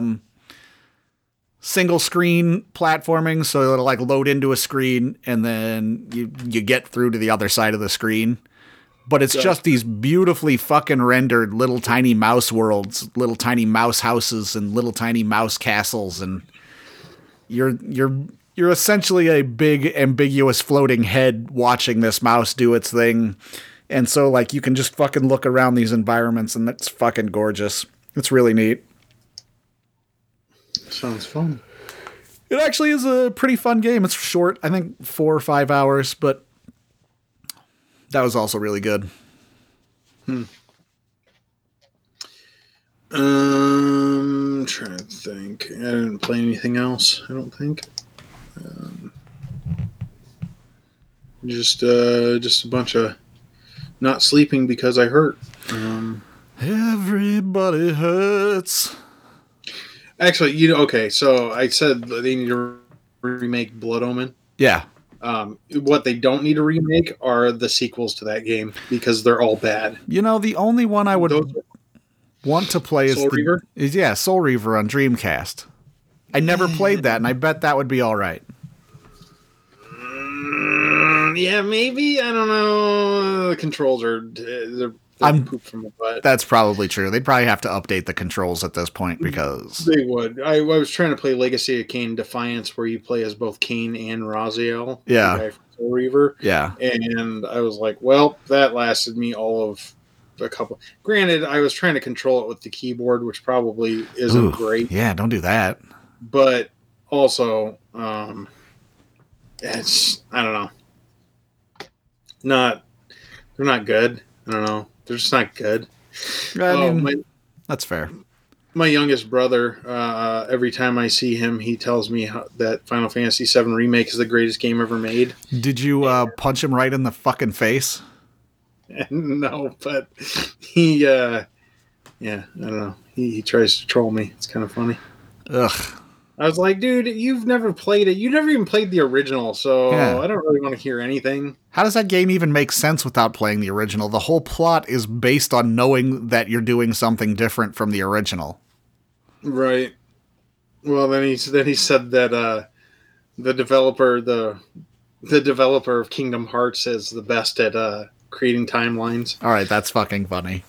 single screen platforming, so it'll like load into a screen, and then you get through to the other side of the screen. But it's just these beautifully fucking rendered little tiny mouse worlds, little tiny mouse houses, and little tiny mouse castles, and you're essentially a big ambiguous floating head watching this mouse do its thing. And so like you can just fucking look around these environments, and it's fucking gorgeous. It's really neat. Sounds fun. It actually is a pretty fun game. It's short, I think 4 or 5 hours, but that was also really good. I'm trying to think. I didn't play anything else, I don't think. Just a bunch of not sleeping because I hurt. Everybody hurts. Actually, okay, so I said they need to remake Blood Omen. Yeah. What they don't need to remake are the sequels to that game, because they're all bad. The only one I would want to play is Soul Reaver? Soul Reaver on Dreamcast. I never played that, and I bet that would be all right. Yeah, maybe. I don't know. The controls are they're poop from the butt. That's probably true. They'd probably have to update the controls at this point because they would. I was trying to play Legacy of Kain Defiance, where you play as both Kain and Raziel. Yeah. The guy from Soul Reaver. Yeah. And I was like, well, that lasted me all of a couple. Granted, I was trying to control it with the keyboard, which probably isn't great. Yeah, don't do that. But also, it's, I don't know. They're not good. I don't know. They're just not good. I mean, that's fair. My youngest brother, every time I see him, he tells me that Final Fantasy VII Remake is the greatest game ever made. Did you punch him right in the fucking face? No, but he, I don't know. He tries to troll me. It's kind of funny. Ugh. I was like, dude, you've never played it. You never even played the original, so I don't really want to hear anything. How does that game even make sense without playing the original? The whole plot is based on knowing that you're doing something different from the original. Right. Well, then he said that the developer of Kingdom Hearts is the best at creating timelines. All right, that's fucking funny.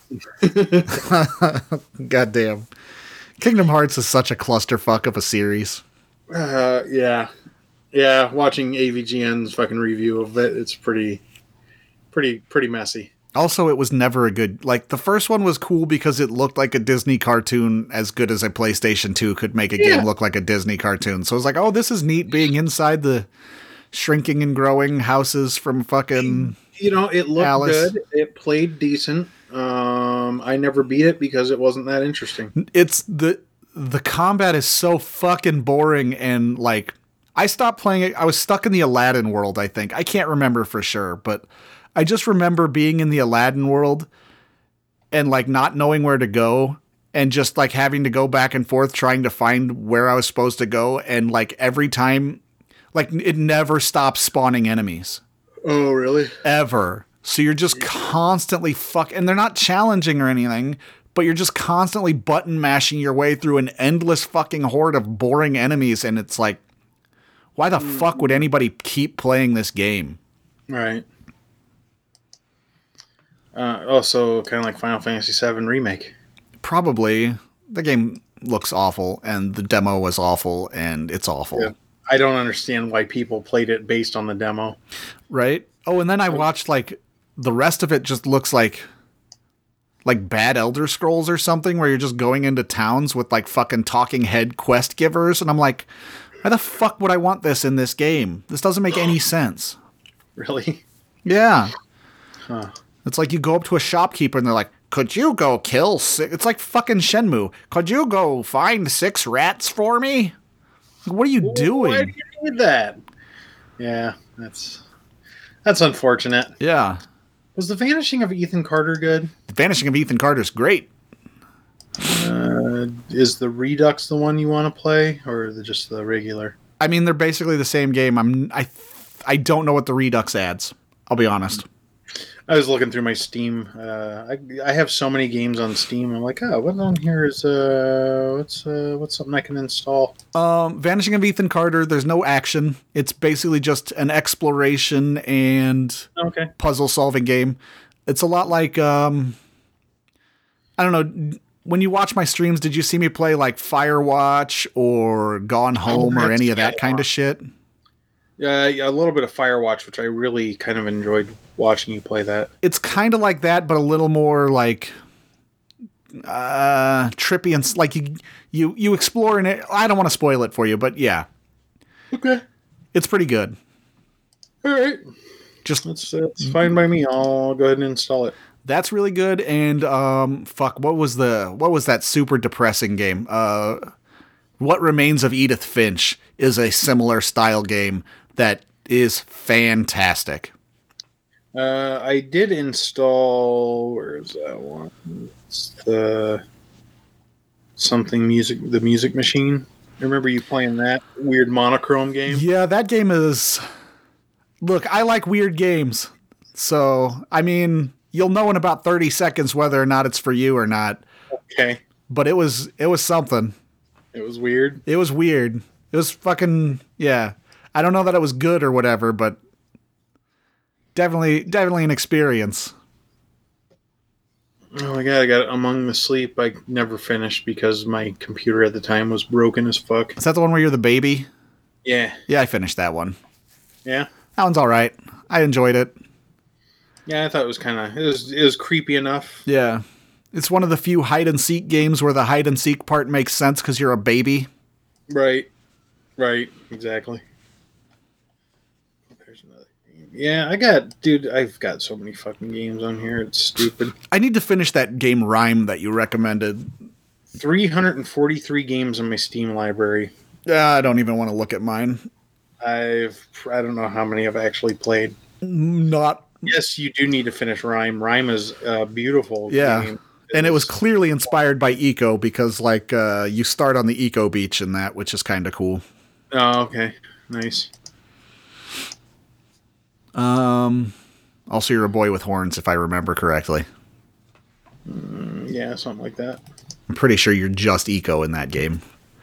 Goddamn. Kingdom Hearts is such a clusterfuck of a series. Yeah. Watching AVGN's fucking review of it, it's pretty messy. Also, it was never a good... Like, the first one was cool because it looked like a Disney cartoon as good as a PlayStation 2 could make a game look like a Disney cartoon. So it was like, oh, this is neat being inside the shrinking and growing houses from fucking it looked Alice. Good. It played decent. I never beat it because it wasn't that interesting. It's the combat is so fucking boring, and like I stopped playing it. I was stuck in the Aladdin world, I think. I can't remember for sure, but I just remember being in the Aladdin world and like not knowing where to go and just like having to go back and forth trying to find where I was supposed to go. And like every time, like it never stops spawning enemies. Oh, really? Ever. So you're just constantly and they're not challenging or anything, but you're just constantly button mashing your way through an endless fucking horde of boring enemies. And it's like, why the fuck would anybody keep playing this game? Right. Also, kind of like Final Fantasy VII Remake. Probably. The game looks awful, and the demo was awful, and it's awful. Yeah. I don't understand why people played it based on the demo. Right? Oh, and then I watched, like, the rest of it just looks like bad Elder Scrolls or something, where you're just going into towns with, like, fucking talking head quest givers, and I'm like, why the fuck would I want this in this game? This doesn't make any sense. Really? Yeah. Huh. It's like you go up to a shopkeeper and they're like, could you go kill It's like fucking Shenmue. Could you go find 6 rats for me? What are you doing? Why do you need that? Yeah, that's unfortunate. Yeah. Was The Vanishing of Ethan Carter good? The Vanishing of Ethan Carter is great. Is the Redux the one you want to play, or just the regular? I mean, they're basically the same game. I don't know what the Redux adds. I'll be honest. I was looking through my Steam. I have so many games on Steam. I'm like, oh, what on here is what's something I can install? Vanishing of Ethan Carter. There's no action. It's basically just an exploration and puzzle solving game. It's a lot like I don't know. When you watch my streams, did you see me play like Firewatch or Gone Home or any of that kind of shit? Yeah, a little bit of Firewatch, which I really kind of enjoyed watching you play that. It's kind of like that, but a little more like trippy and like you explore in it. I don't want to spoil it for you, but yeah. Okay. It's pretty good. All right. Just it's fine by me. I'll go ahead and install it. That's really good. And what was that super depressing game? What Remains of Edith Finch is a similar style game that is fantastic. I did install. Where is that one? It's the Music Machine. I remember you playing that weird monochrome game. Yeah, that game is. Look, I like weird games, so I mean, you'll know in about 30 seconds whether or not it's for you or not. Okay. But it was something. It was weird. It was weird. It was fucking yeah. I don't know that it was good or whatever, but definitely an experience. Oh my god, I got Among the Sleep. I never finished because my computer at the time was broken as fuck. Is that the one where you're the baby? Yeah. Yeah, I finished that one. Yeah? That one's all right. I enjoyed it. Yeah, I thought it was it was creepy enough. Yeah. It's one of the few hide and seek games where the hide and seek part makes sense because you're a baby. Right. Exactly. There's another game. Yeah, I've got so many fucking games on here. It's stupid. I need to finish that game Rime that you recommended. 343 games in my Steam library. Yeah, I don't even want to look at mine. I don't know how many I've actually played. Not. Yes, you do need to finish Rime. Rime is a beautiful game. And it was clearly inspired by Eco because, like, you start on the Eco Beach in that, which is kind of cool. Oh, okay. Nice. Also, you're a boy with horns, if I remember correctly. Yeah, something like that. I'm pretty sure you're just Eco in that game.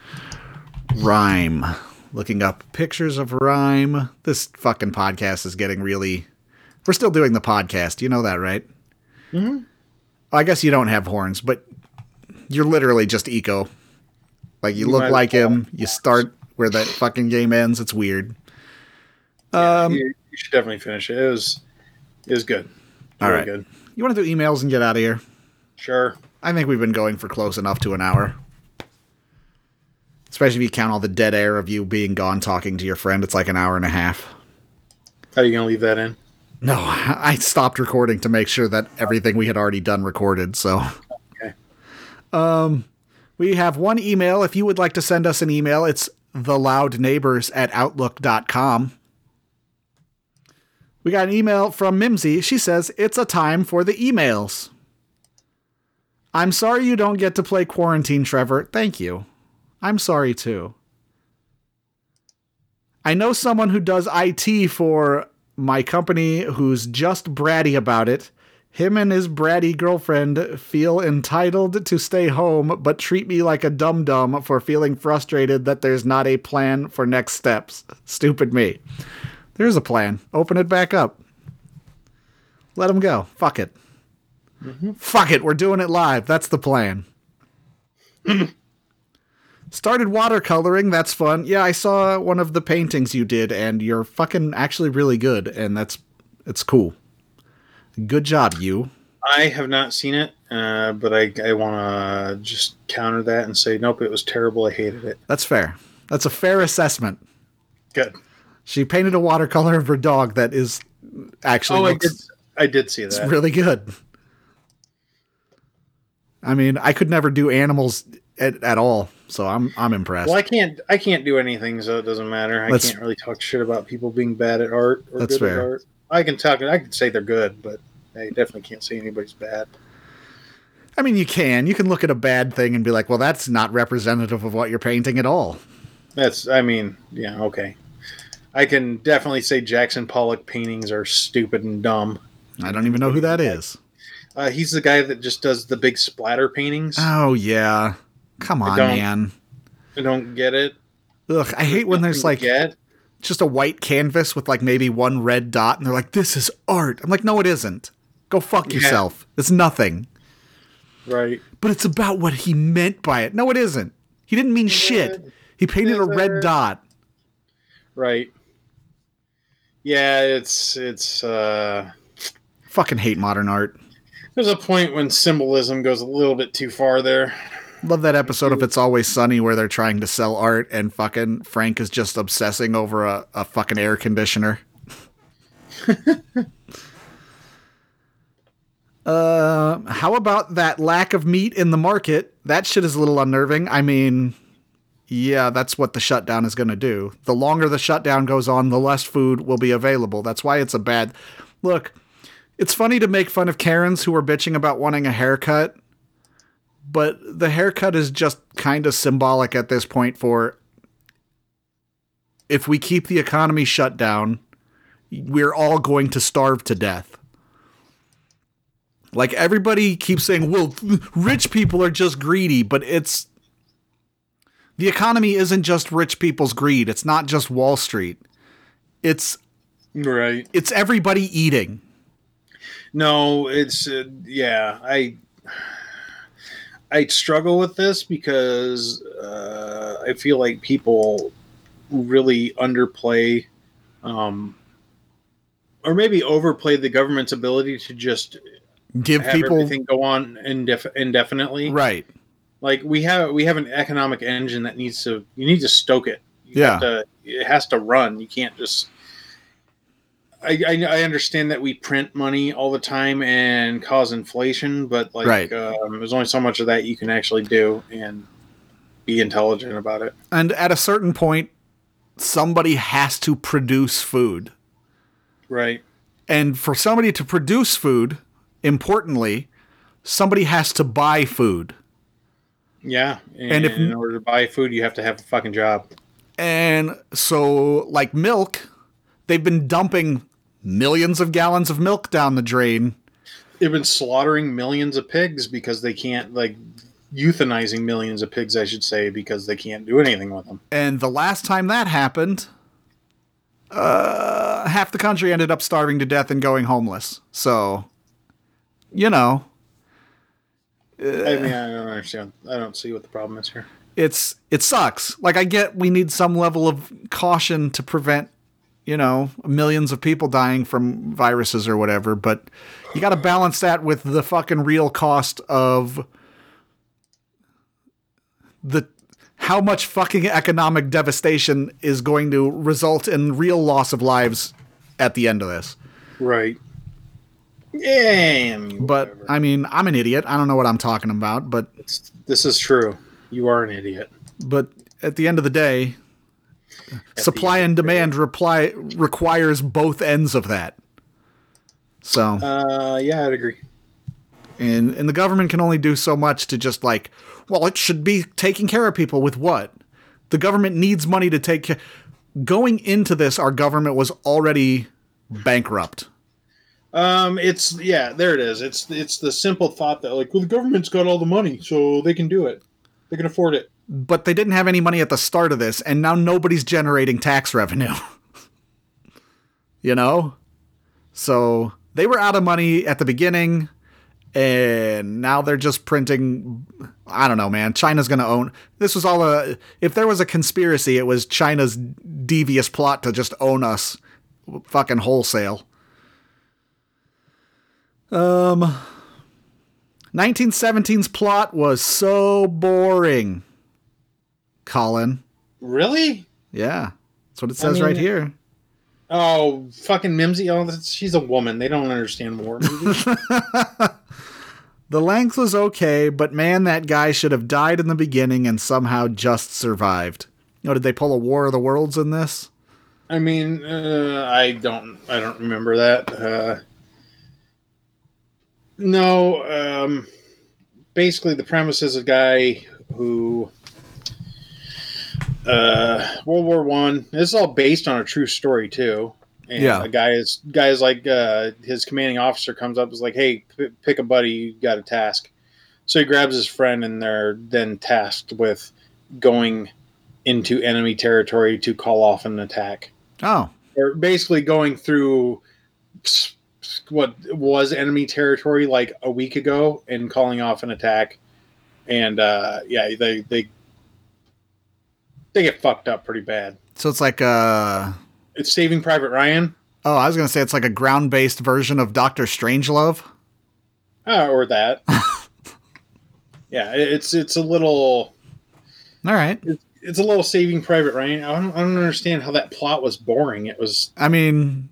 Rime. Looking up pictures of Rime. This fucking podcast is getting really... We're still doing the podcast. You know that, right? Mm-hmm. I guess you don't have horns, but you're literally just Eco. Like, you look like him. You start where that fucking game ends. It's weird. You should definitely finish it. It was good. All right. Good. You want to do emails and get out of here? Sure. I think we've been going for close enough to an hour. Especially if you count all the dead air of you being gone talking to your friend. It's like an hour and a half. How are you going to leave that in? No, I stopped recording to make sure that everything we had already done recorded, so. Okay. We have one email. If you would like to send us an email, it's theloudneighbors@outlook.com. We got an email from Mimsy. She says, it's a time for the emails. I'm sorry you don't get to play Quarantine, Trevor. Thank you. I'm sorry, too. I know someone who does IT for my company who's just bratty about it. Him and his bratty girlfriend feel entitled to stay home, but treat me like a dum-dum for feeling frustrated that there's not a plan for next steps. Stupid me. There's a plan. Open it back up. Let him go. Fuck it. Mm-hmm. Fuck it. We're doing it live. That's the plan. Started watercoloring. That's fun. Yeah, I saw one of the paintings you did, and you're fucking actually really good, and it's cool. Good job, you. I have not seen it, but I want to just counter that and say, nope, it was terrible. I hated it. That's fair. That's a fair assessment. Good. She painted a watercolor of her dog that is actually... I did see that. It's really good. I mean, I could never do animals at all, so I'm impressed. Well, I can't do anything, so it doesn't matter. I can't really talk shit about people being bad at art or good at art. I can say they're good, but I definitely can't say anybody's bad. I mean, you can look at a bad thing and be like, well, that's not representative of what you're painting at all. Yeah, okay. I can definitely say Jackson Pollock paintings are stupid and dumb. I don't even know who that is. He's the guy that just does the big splatter paintings. Oh, yeah. Come on, man. I don't get it. Ugh, I hate when there's like just a white canvas with like maybe one red dot, and they're like, this is art. I'm like, no, it isn't. Go fuck yourself. It's nothing. Right. But it's about what he meant by it. No, it isn't. He didn't mean shit. He painted a red dot. Right. Yeah, it's fucking hate modern art. There's a point when symbolism goes a little bit too far there. Love that episode of It's Always Sunny where they're trying to sell art and fucking Frank is just obsessing over a fucking air conditioner. How about that lack of meat in the market? That shit is a little unnerving. I mean, yeah, that's what the shutdown is going to do. The longer the shutdown goes on, the less food will be available. That's why it's a bad... Look, it's funny to make fun of Karens who are bitching about wanting a haircut, but the haircut is just kind of symbolic at this point for if we keep the economy shut down, we're all going to starve to death. Like, everybody keeps saying, well, rich people are just greedy, but it's... The economy isn't just rich people's greed. It's not just Wall Street. It's... Right. It's everybody eating. No, it's... yeah, I struggle with this because I feel like people really underplay... or maybe overplay the government's ability to just... Give have people everything go on indefinitely, right? Like we have an economic engine that you need to stoke it. It has to run. You can't just. I understand that we print money all the time and cause inflation, but like there's only so much of that you can actually do and be intelligent about it. And at a certain point, somebody has to produce food, right? And for somebody to produce food. Importantly, somebody has to buy food. Yeah, and in order to buy food, you have to have a fucking job. And so, like milk, they've been dumping millions of gallons of milk down the drain. They've been slaughtering millions of pigs because they can't, like, euthanizing millions of pigs, I should say, because they can't do anything with them. And the last time that happened, half the country ended up starving to death and going homeless. So... You know. I mean, I don't understand. I don't see what the problem is here. It sucks. Like, I get we need some level of caution to prevent, millions of people dying from viruses or whatever, but you got to balance that with the fucking real cost of how much fucking economic devastation is going to result in real loss of lives at the end of this. Right. Yeah, but I mean, I'm an idiot. I don't know what I'm talking about, but this is true. You are an idiot. But at the end of the day, supply and demand requires both ends of that. So, yeah, I'd agree. And the government can only do so much to just like, well, it should be taking care of people with what? The government needs money to take care. Going into this, our government was already bankrupt. There it is. It's the simple thought that like, well, the government's got all the money, so they can do it. They can afford it. But they didn't have any money at the start of this, and now nobody's generating tax revenue. You know? So they were out of money at the beginning, and now they're just printing. I don't know, man. China's going to own. This was all if there was a conspiracy, it was China's devious plot to just own us fucking wholesale. 1917's plot was so boring. Colin. Really? Yeah. That's what it says right here. Oh, fucking Mimsy. Oh, she's a woman. They don't understand war movies. The length was okay, but man, that guy should have died in the beginning and somehow just survived. Did they pull a War of the Worlds in this? I mean, I don't remember that. No, basically the premise is a guy who, World War I. This is all based on a true story too. And a guy is like, his commanding officer comes up and is like, hey, pick a buddy, you got a task. So he grabs his friend and they're then tasked with going into enemy territory to call off an attack. Oh. They're basically going through what was enemy territory like a week ago and calling off an attack. And they get fucked up pretty bad. So it's like it's Saving Private Ryan. Oh, I was going to say it's like a ground-based version of Dr. Strangelove. Or that. Yeah, it's a little... All right. It's a little Saving Private Ryan. I don't understand how that plot was boring. It was... I mean...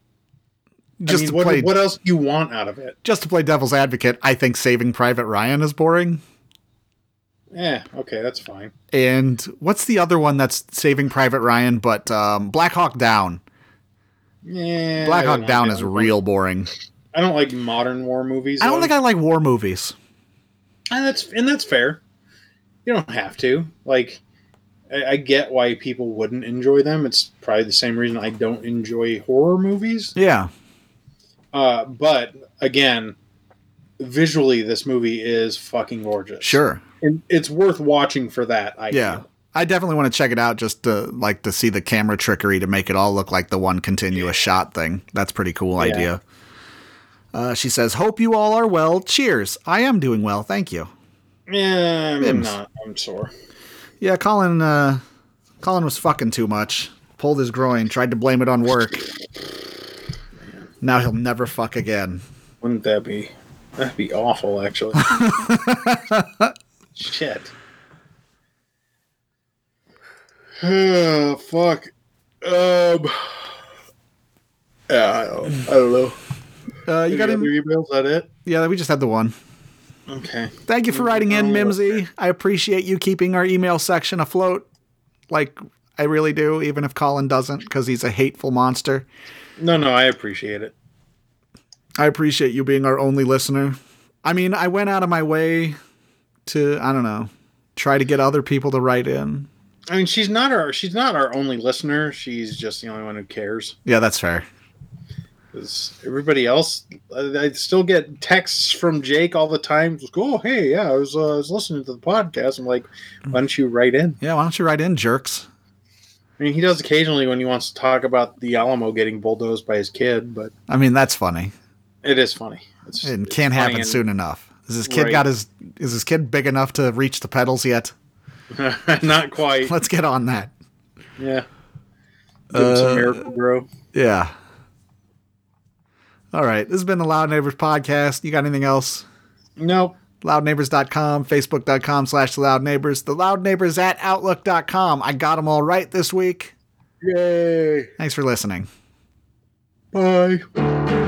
what else do you want out of it? Just to play devil's advocate, I think Saving Private Ryan is boring. Yeah, okay, that's fine. And what's the other one that's Saving Private Ryan, but Black Hawk Down? Yeah, Black Hawk Down is real boring. I don't like modern war movies. I don't think I like war movies. And that's fair. You don't have to. Like, I get why people wouldn't enjoy them. It's probably the same reason I don't enjoy horror movies. Yeah. But, again, visually, this movie is fucking gorgeous. Sure. And it's worth watching for that, I feel. I definitely want to check it out just to see the camera trickery to make it all look like the one continuous shot thing. That's a pretty cool idea. She says, hope you all are well. Cheers. I am doing well. Thank you. Yeah, I'm not. I'm sore. Yeah, Colin was fucking too much. Pulled his groin, tried to blame it on work. Man. Now he'll never fuck again. Wouldn't that be... That'd be awful, actually. Shit. Oh, fuck. Yeah, I don't know. You got any emails? Is that it? Yeah, we just had the one. Okay. Thank you for writing in, Mimsy. I appreciate you keeping our email section afloat. Like, I really do, even if Colin doesn't, because he's a hateful monster. No, I appreciate it. I appreciate you being our only listener. I mean, I went out of my way to, I don't know, try to get other people to write in. I mean, she's not our only listener. She's just the only one who cares. Yeah, that's fair. Because everybody else, I still get texts from Jake all the time. Just go, oh, hey, yeah, I was listening to the podcast. I'm like, why don't you write in? Yeah, why don't you write in, jerks? I mean, he does occasionally when he wants to talk about the Alamo getting bulldozed by his kid, but I mean, that's funny. It is funny. It can't happen soon enough. Is his kid is his kid big enough to reach the pedals yet? Not quite. Let's get on that. Yeah. Give him some Miracle Grow. Yeah. All right. This has been the Loud Neighbors podcast. You got anything else? Nope. Loudneighbors.com, Facebook.com/TheLoudNeighbors, TheLoudNeighbors@Outlook.com. I got them all right this week. Yay. Thanks for listening. Bye.